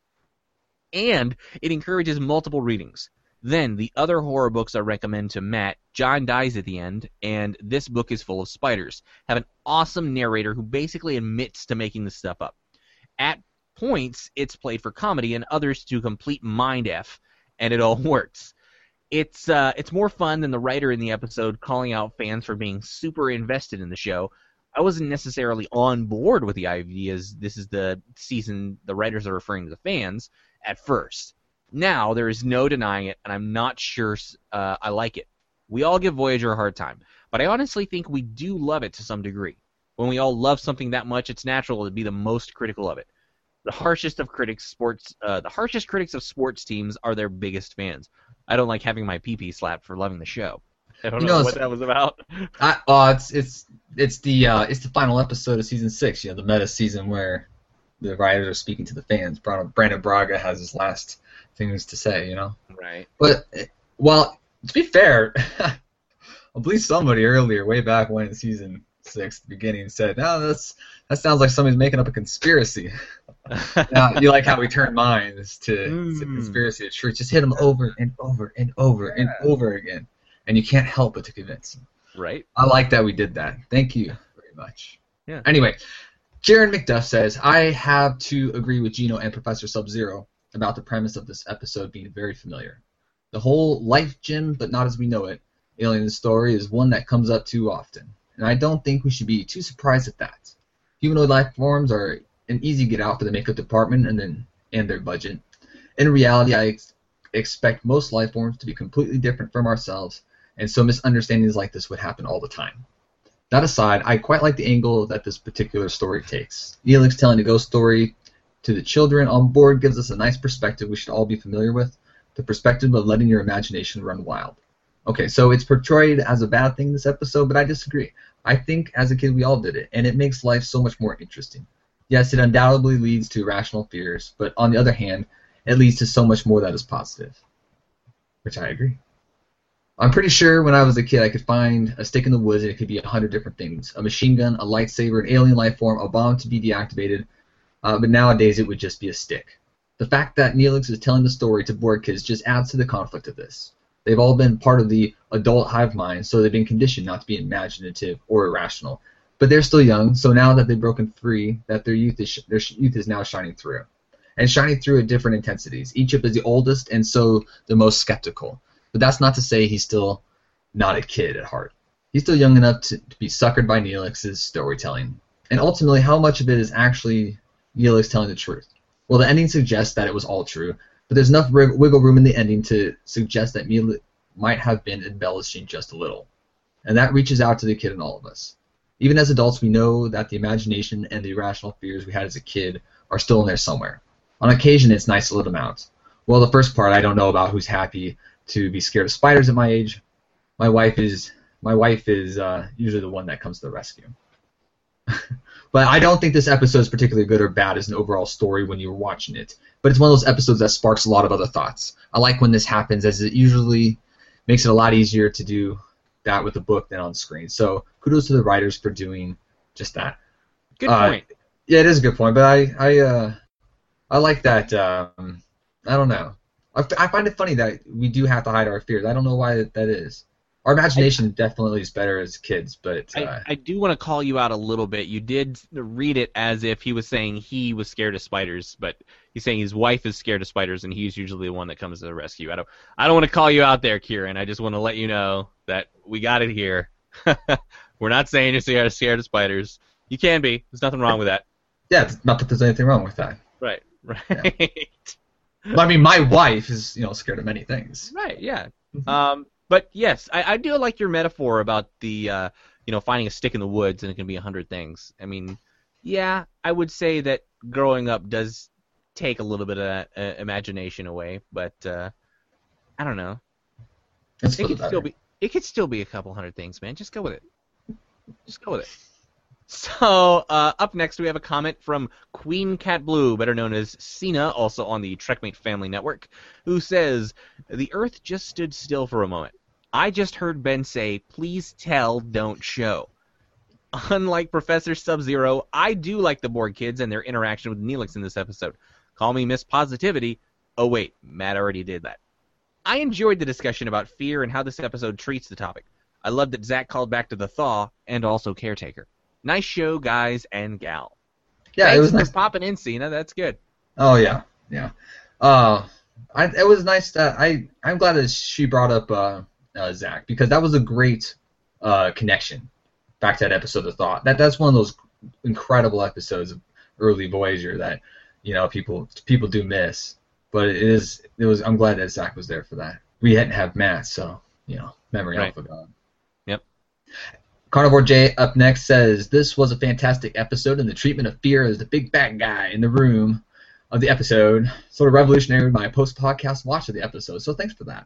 And it encourages multiple readings. Then, the other horror books I recommend to Matt, John Dies at the End, and This Book is Full of Spiders, have an awesome narrator who basically admits to making this stuff up. At points, it's played for comedy, and others to complete mind F, and it all works. It's uh, it's more fun than the writer in the episode calling out fans for being super invested in the show. I wasn't necessarily on board with the ideas. This is the season the writers are referring to the fans at first. Now, there is no denying it, and I'm not sure uh, I like it. We all give Voyager a hard time, but I honestly think we do love it to some degree. When we all love something that much, it's natural to be the most critical of it. The harshest of critics, sports, uh, the harshest critics of sports teams are their biggest fans. I don't like having my pee-pee slapped for loving the show. I don't You know, know, what that was about. I, uh, it's it's it's the uh, it's the final episode of season six. You know, the meta season where the writers are speaking to the fans. Brandon Braga has his last things to say. You know. Right. But well, to be fair, I believe somebody earlier, way back when in season six, the beginning, said, "No, that's that sounds like somebody's making up a conspiracy." Now, you like how we turn minds to, mm. to conspiracy to truth. Just hit them over and over and over yeah. and over again. And you can't help but to convince them. Right. I like that we did that. Thank you very much. Yeah. Anyway, Jaron McDuff says, I have to agree with Gino and Professor Sub-Zero about the premise of this episode being very familiar. The whole life gym, but not as we know it, alien story is one that comes up too often. And I don't think we should be too surprised at that. Humanoid life forms are an easy get out for the makeup department and then and their budget. In reality, I ex- expect most life forms to be completely different from ourselves, and so misunderstandings like this would happen all the time. That aside, I quite like the angle that this particular story takes. Neelix telling a ghost story to the children on board gives us a nice perspective we should all be familiar with, the perspective of letting your imagination run wild. Okay, so it's portrayed as a bad thing this episode, but I disagree. I think as a kid we all did it, and it makes life so much more interesting. Yes, it undoubtedly leads to irrational fears, but on the other hand, it leads to so much more that is positive. Which I agree. I'm pretty sure when I was a kid I could find a stick in the woods and it could be a hundred different things. A machine gun, a lightsaber, an alien life form, a bomb to be deactivated, uh, but nowadays it would just be a stick. The fact that Neelix is telling the story to bored kids just adds to the conflict of this. They've all been part of the adult hive mind, so they've been conditioned not to be imaginative or irrational. But they're still young, so now that they've broken free, that their youth is sh- their sh- youth is now shining through, and shining through at different intensities. Egypt is the oldest, and so the most skeptical. But that's not to say he's still not a kid at heart. He's still young enough to, to be suckered by Neelix's storytelling. And ultimately, how much of it is actually Neelix telling the truth? Well, the ending suggests that it was all true, but there's enough rig- wiggle room in the ending to suggest that Neelix might have been embellishing just a little. And that reaches out to the kid in all of us. Even as adults, we know that the imagination and the irrational fears we had as a kid are still in there somewhere. On occasion, it's nice to let them out. Well, the first part, I don't know about who's happy to be scared of spiders at my age. My wife is my wife is uh, usually the one that comes to the rescue. But I don't think this episode is particularly good or bad as an overall story when you're watching it. But it's one of those episodes that sparks a lot of other thoughts. I like when this happens, as it usually makes it a lot easier to do that with a book than on screen. So kudos to the writers for doing just that. Good uh, point. Yeah, it is a good point. But I I uh, I like that. Um, I don't know. I, I find it funny that we do have to hide our fears. I don't know why that, that is. Our imagination I, definitely is better as kids, but uh, I, I do want to call you out a little bit. You did read it as if he was saying he was scared of spiders, but he's saying his wife is scared of spiders, and he's usually the one that comes to the rescue. I don't, I don't want to call you out there, Kieran. I just want to let you know that we got it here. We're not saying you're scared, scared of spiders. You can be. There's nothing wrong with that. Yeah, it's not that there's anything wrong with that. Right, right. Yeah. Well, I mean, my wife is, you know, scared of many things. Right, yeah. Mm-hmm. Um, but yes, I, I do like your metaphor about the, uh, you know, finding a stick in the woods and it can be a hundred things. I mean, yeah, I would say that growing up does take a little bit of that, uh, imagination away, but uh, I don't know. It's it could still be, it could still be a couple hundred things, man. Just go with it. Just go with it. So, uh, up next we have a comment from Queen Cat Blue, better known as Cena, also on the Trekmate Family Network, who says, "The Earth just stood still for a moment. I just heard Ben say, 'Please tell, don't show.' Unlike Professor Sub-Zero, I do like the Borg kids and their interaction with Neelix in this episode. Call me Miss Positivity. Oh wait, Matt already did that. I enjoyed the discussion about fear and how this episode treats the topic. I love that Zach called back to the Thaw and also Caretaker. Nice show, guys and gal." Yeah, Thanks it was for nice. popping in, Cena. That's good. Oh yeah, yeah. Uh, I, it was nice that I. I'm glad that she brought up uh, uh, Zach, because that was a great uh, connection back to that episode of Thought. That that's one of those incredible episodes of early Voyager that, you know, people people do miss. But it is it was. I'm glad that Zach was there for that. We didn't have Matt, so you know, memory Right. alpha gone. Yep. Carnivore J up next says, "This was a fantastic episode, and the treatment of fear as the big bad guy in the room of the episode sort of revolutionary my post-podcast watch of the episode, so thanks for that."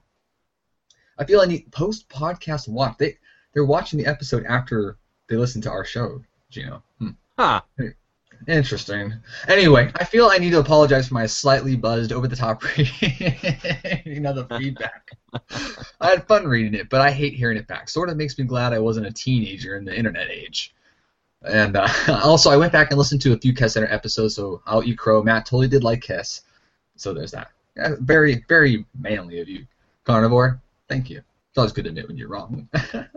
I feel I need post-podcast watch. They, they're watching the episode after they listen to our show, Gino. Hmm. Huh. Interesting. Anyway, I feel I need to apologize for my slightly buzzed, over-the-top reading of the feedback. I had fun reading it, but I hate hearing it back. Sort of makes me glad I wasn't a teenager in the internet age. And uh, also, I went back and listened to a few Kess Center episodes, so I'll eat crow. Matt totally did like Kess, so there's that. Yeah, very, very manly of you, Carnivore. Thank you. It's always good to admit when you're wrong.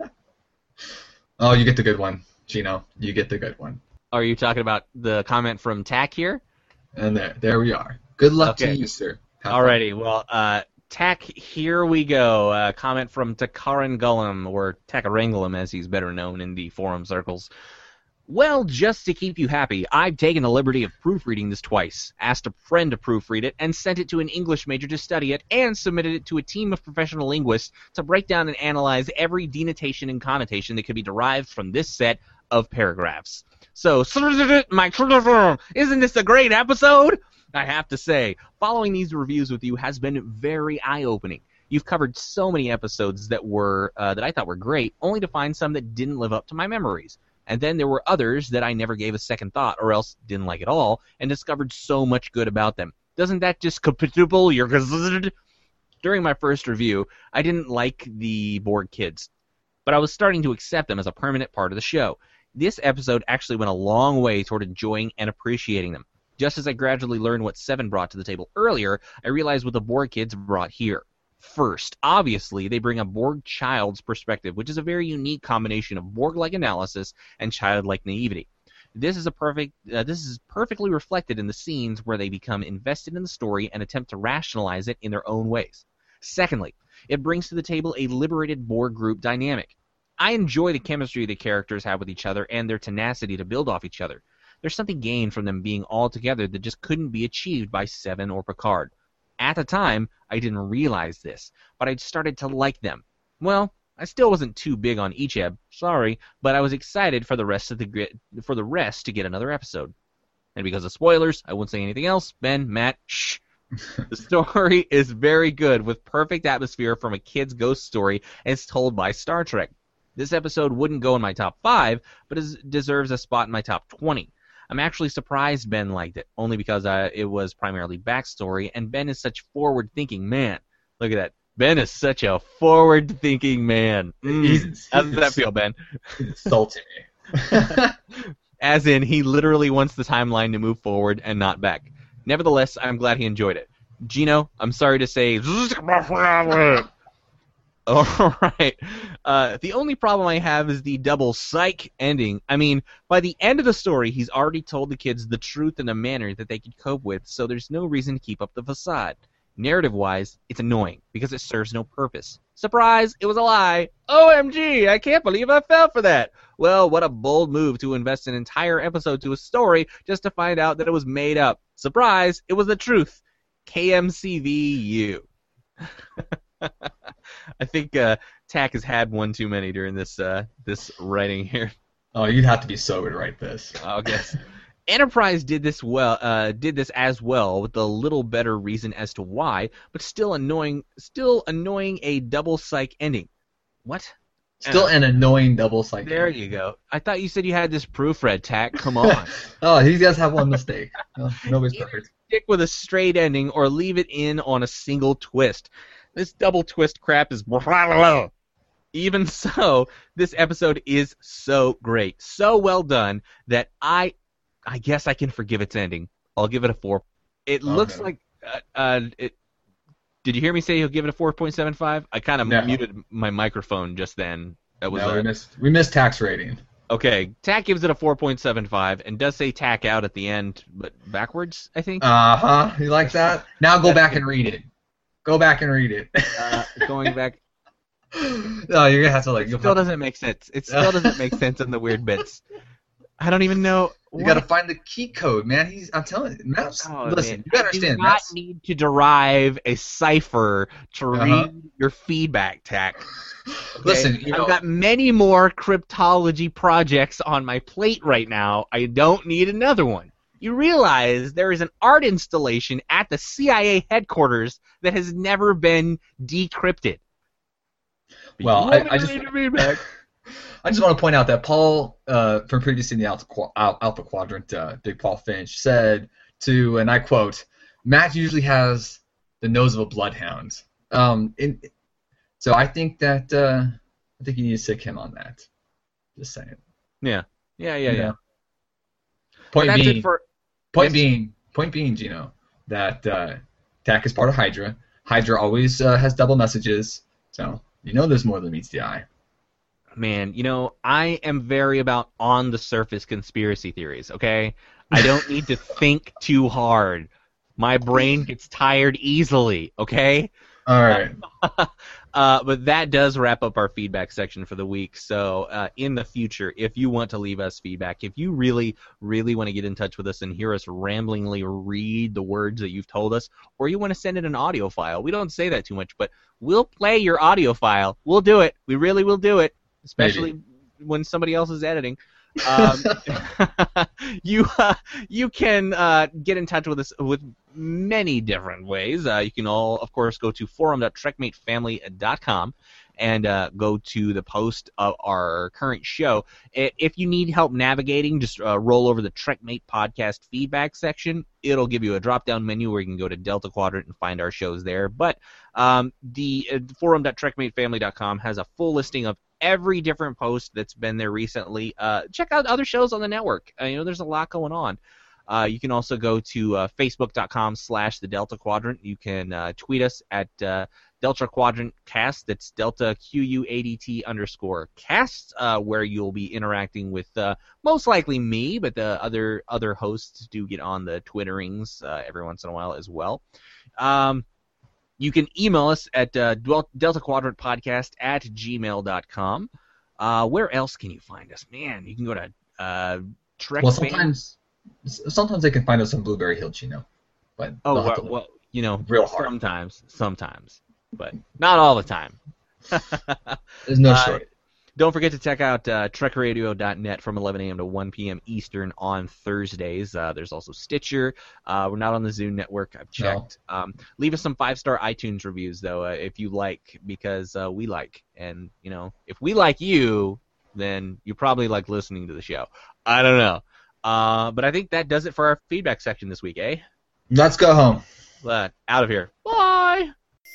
Oh, you get the good one, Gino. You get the good one. Are you talking about the comment from Tack here? And there, there we are. Good luck Okay. to you, sir. Have fun. Alrighty, well, uh, Tack, here we go. A comment from Takaran Gullum, or Takarangulam as he's better known in the forum circles. Well, just to keep you happy, I've taken the liberty of proofreading this twice, asked a friend to proofread it, and sent it to an English major to study it, and submitted it to a team of professional linguists to break down and analyze every denotation and connotation that could be derived from this set of paragraphs. So, my isn't this a great episode? I have to say, following these reviews with you has been very eye-opening. You've covered so many episodes that were uh, that I thought were great, only to find some that didn't live up to my memories. And then there were others that I never gave a second thought, or else didn't like at all, and discovered so much good about them. Doesn't that just quadruple your gazzzz? During my first review, I didn't like the Borg kids, but I was starting to accept them as a permanent part of the show. This episode actually went a long way toward enjoying and appreciating them. Just as I gradually learned what Seven brought to the table earlier, I realized what the Borg kids brought here. First, obviously, they bring a Borg child's perspective, which is a very unique combination of Borg-like analysis and childlike naivety. This is a perfect. Uh, this is perfectly reflected in the scenes where they become invested in the story and attempt to rationalize it in their own ways. Secondly, it brings to the table a liberated Borg group dynamic. I enjoy the chemistry the characters have with each other and their tenacity to build off each other. There's something gained from them being all together that just couldn't be achieved by Seven or Picard. At the time, I didn't realize this, but I'd started to like them. Well, I still wasn't too big on Icheb, sorry, but I was excited for the rest of the for the rest to get another episode. And because of spoilers, I won't say anything else. Ben, Matt, shh. The story is very good, with perfect atmosphere from a kid's ghost story as told by Star Trek. This episode wouldn't go in my top five, but it deserves a spot in my top twenty. I'm actually surprised Ben liked it, only because uh, it was primarily backstory, and Ben is such forward-thinking man. Look at that. Ben is such a forward-thinking man. Mm. He's, How does that feel, Ben? He's insulting me. As in, he literally wants the timeline to move forward and not back. Nevertheless, I'm glad he enjoyed it. Gino, I'm sorry to say... All right. Uh, the only problem I have is the double psych ending. I mean, by the end of the story, he's already told the kids the truth in a manner that they could cope with, so there's no reason to keep up the facade. Narrative-wise, it's annoying, because it serves no purpose. Surprise! It was a lie! O M G! I can't believe I fell for that! Well, what a bold move to invest an entire episode to a story just to find out that it was made up. Surprise! It was the truth. K M C V U. I think uh, Tack has had one too many during this uh, this writing here. Oh, you'd have to be sober to write this. I guess. Enterprise did this well. Uh, did this as well, with a little better reason as to why, but still annoying. Still annoying a double psych ending. What? Still uh, an annoying double psych. There ending. you go. I thought you said you had this proofread, Tack. Come on. Oh, he does have one mistake. No, nobody's perfect. Stick with a straight ending, or leave it in on a single twist. This double twist crap is... Even so, this episode is so great, so well done, that I I guess I can forgive its ending. I'll give it a four. It oh, looks no. like... Uh, uh, it. Did you hear me say he'll give it a four point seven five? I kind of no. muted my microphone just then. That was no, a, we missed, we missed Tack's rating. Okay, Tack gives it a four point seven five, and does say Tack out at the end, but backwards, I think? Uh-huh. You like that? Now go back and read it. Go back and read it. uh, going back. No, you're gonna have to like. It still doesn't make sense. It still doesn't make sense in the weird bits. I don't even know. You what? Gotta find the key code, man. He's. I'm telling you, Maps. Oh, listen, man. you gotta understand. You do not Maps. need to derive a cipher to uh-huh. read your feedback, Tack. Okay? Listen, you I've know, got many more cryptology projects on my plate right now. I don't need another one. You realize there is an art installation at the C I A headquarters that has never been decrypted. Well, I, I just I just want to point out that Paul, uh, from previously in the Alpha, Alpha Quadrant, uh, Big Paul Finch, said to, and I quote, Matt usually has the nose of a bloodhound. Um, in, so I think that uh, I think you need to sick him on that. Just saying. Yeah, yeah, yeah, yeah. yeah. Point that's being, it for, point being, point being, Gino, that uh, Tack is part of Hydra. Hydra always uh, has double messages, so you know there's more than meets the eye. Man, you know, I am very about on-the-surface conspiracy theories, okay? I don't need to think too hard. My brain gets tired easily, okay? All right. uh, but that does wrap up our feedback section for the week. So uh, in the future, if you want to leave us feedback, if you really, really want to get in touch with us and hear us ramblingly read the words that you've told us, or you want to send in an audio file, we don't say that too much, but we'll play your audio file. We'll do it. We really will do it, especially Maybe. when somebody else is editing. um, you uh, you can uh, get in touch with us with many different ways. Uh, you can all, of course, go to forum dot trekmate family dot com and uh, go to the post of our current show. If you need help navigating, just uh, roll over the Trekmate podcast feedback section. It'll give you a drop-down menu where you can go to Delta Quadrant and find our shows there. But um, the uh, forum dot trekmate family dot com has a full listing of every different post that's been there recently. Uh, check out other shows on the network. Uh, you know, there's a lot going on. Uh, you can also go to uh, facebook dot com slash the Delta Quadrant. You can uh, tweet us at uh, Delta Quadrant Cast. That's Delta Q U A D T underscore Cast, uh, where you'll be interacting with uh, most likely me, but the other other hosts do get on the Twitterings uh, every once in a while as well. Um, You can email us at uh, delta quadrant podcast at gmail dot com. Uh, where else can you find us? Man, you can go to uh, Trek. Well, sometimes, sometimes they can find us on Blueberry Hill, Chino. But oh, well, well, you know, real hard. sometimes, sometimes, but not all the time. There's no uh, short. Don't forget to check out uh, trek radio dot net from eleven a.m. to one p.m. Eastern on Thursdays. Uh, there's also Stitcher. Uh, we're not on the Zune network. I've checked. No. Um, leave us some five-star iTunes reviews, though, uh, if you like, because uh, we like. And, you know, if we like you, then you probably like listening to the show. I don't know. Uh, but I think that does it for our feedback section this week, eh? Let's go home. But out of here. Bye!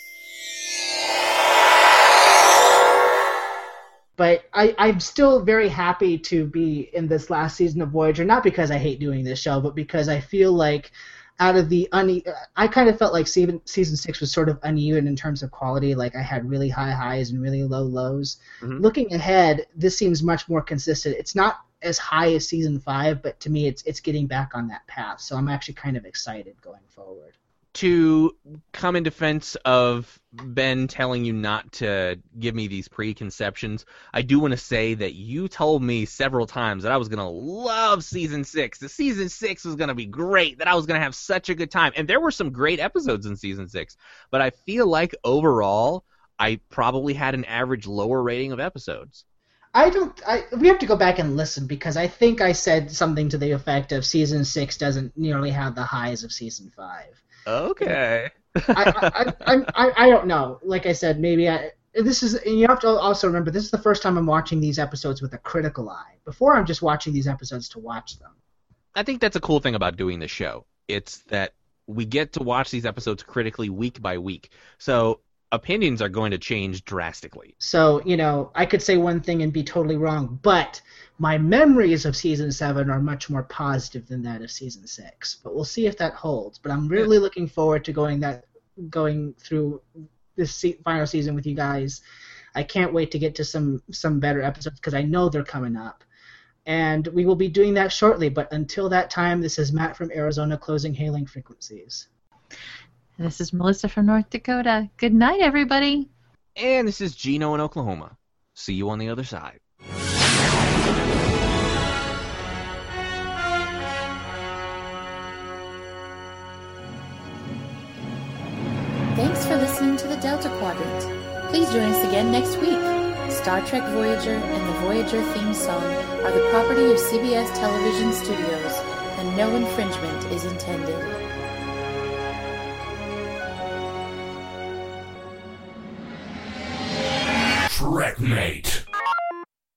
But I, I'm still very happy to be in this last season of Voyager, not because I hate doing this show, but because I feel like out of the une- I kind of felt like season, season six was sort of uneven in terms of quality. Like I had really high highs and really low lows. Mm-hmm. Looking ahead, this seems much more consistent. It's not as high as season five, but to me it's it's getting back on that path. So I'm actually kind of excited going forward. To come in defense of Ben telling you not to give me these preconceptions, I do want to say that you told me several times that I was going to love Season six, that Season six was going to be great, that I was going to have such a good time. And there were some great episodes in Season six, but I feel like overall I probably had an average lower rating of episodes. I don't. I, we have to go back and listen because I think I said something to the effect of Season six doesn't nearly have the highs of Season five. Okay. I, I, I, I, I don't know. Like I said, maybe I. This is. And you have to also remember this is the first time I'm watching these episodes with a critical eye. Before I'm just watching these episodes to watch them. I think that's a cool thing about doing the show. It's that we get to watch these episodes critically week by week. So opinions are going to change drastically. So, you know, I could say one thing and be totally wrong, but my memories of Season seven are much more positive than that of Season six. But we'll see if that holds. But I'm really yeah. looking forward to going that going through this se- final season with you guys. I can't wait to get to some, some better episodes because I know they're coming up. And we will be doing that shortly. But until that time, this is Matt from Arizona closing hailing frequencies. This is Melissa from North Dakota. Good night, everybody. And this is Gino in Oklahoma. See you on the other side. Thanks for listening to the Delta Quadrant. Please join us again next week. Star Trek Voyager and the Voyager theme song are the property of C B S Television Studios, and no infringement is intended. Trekmate.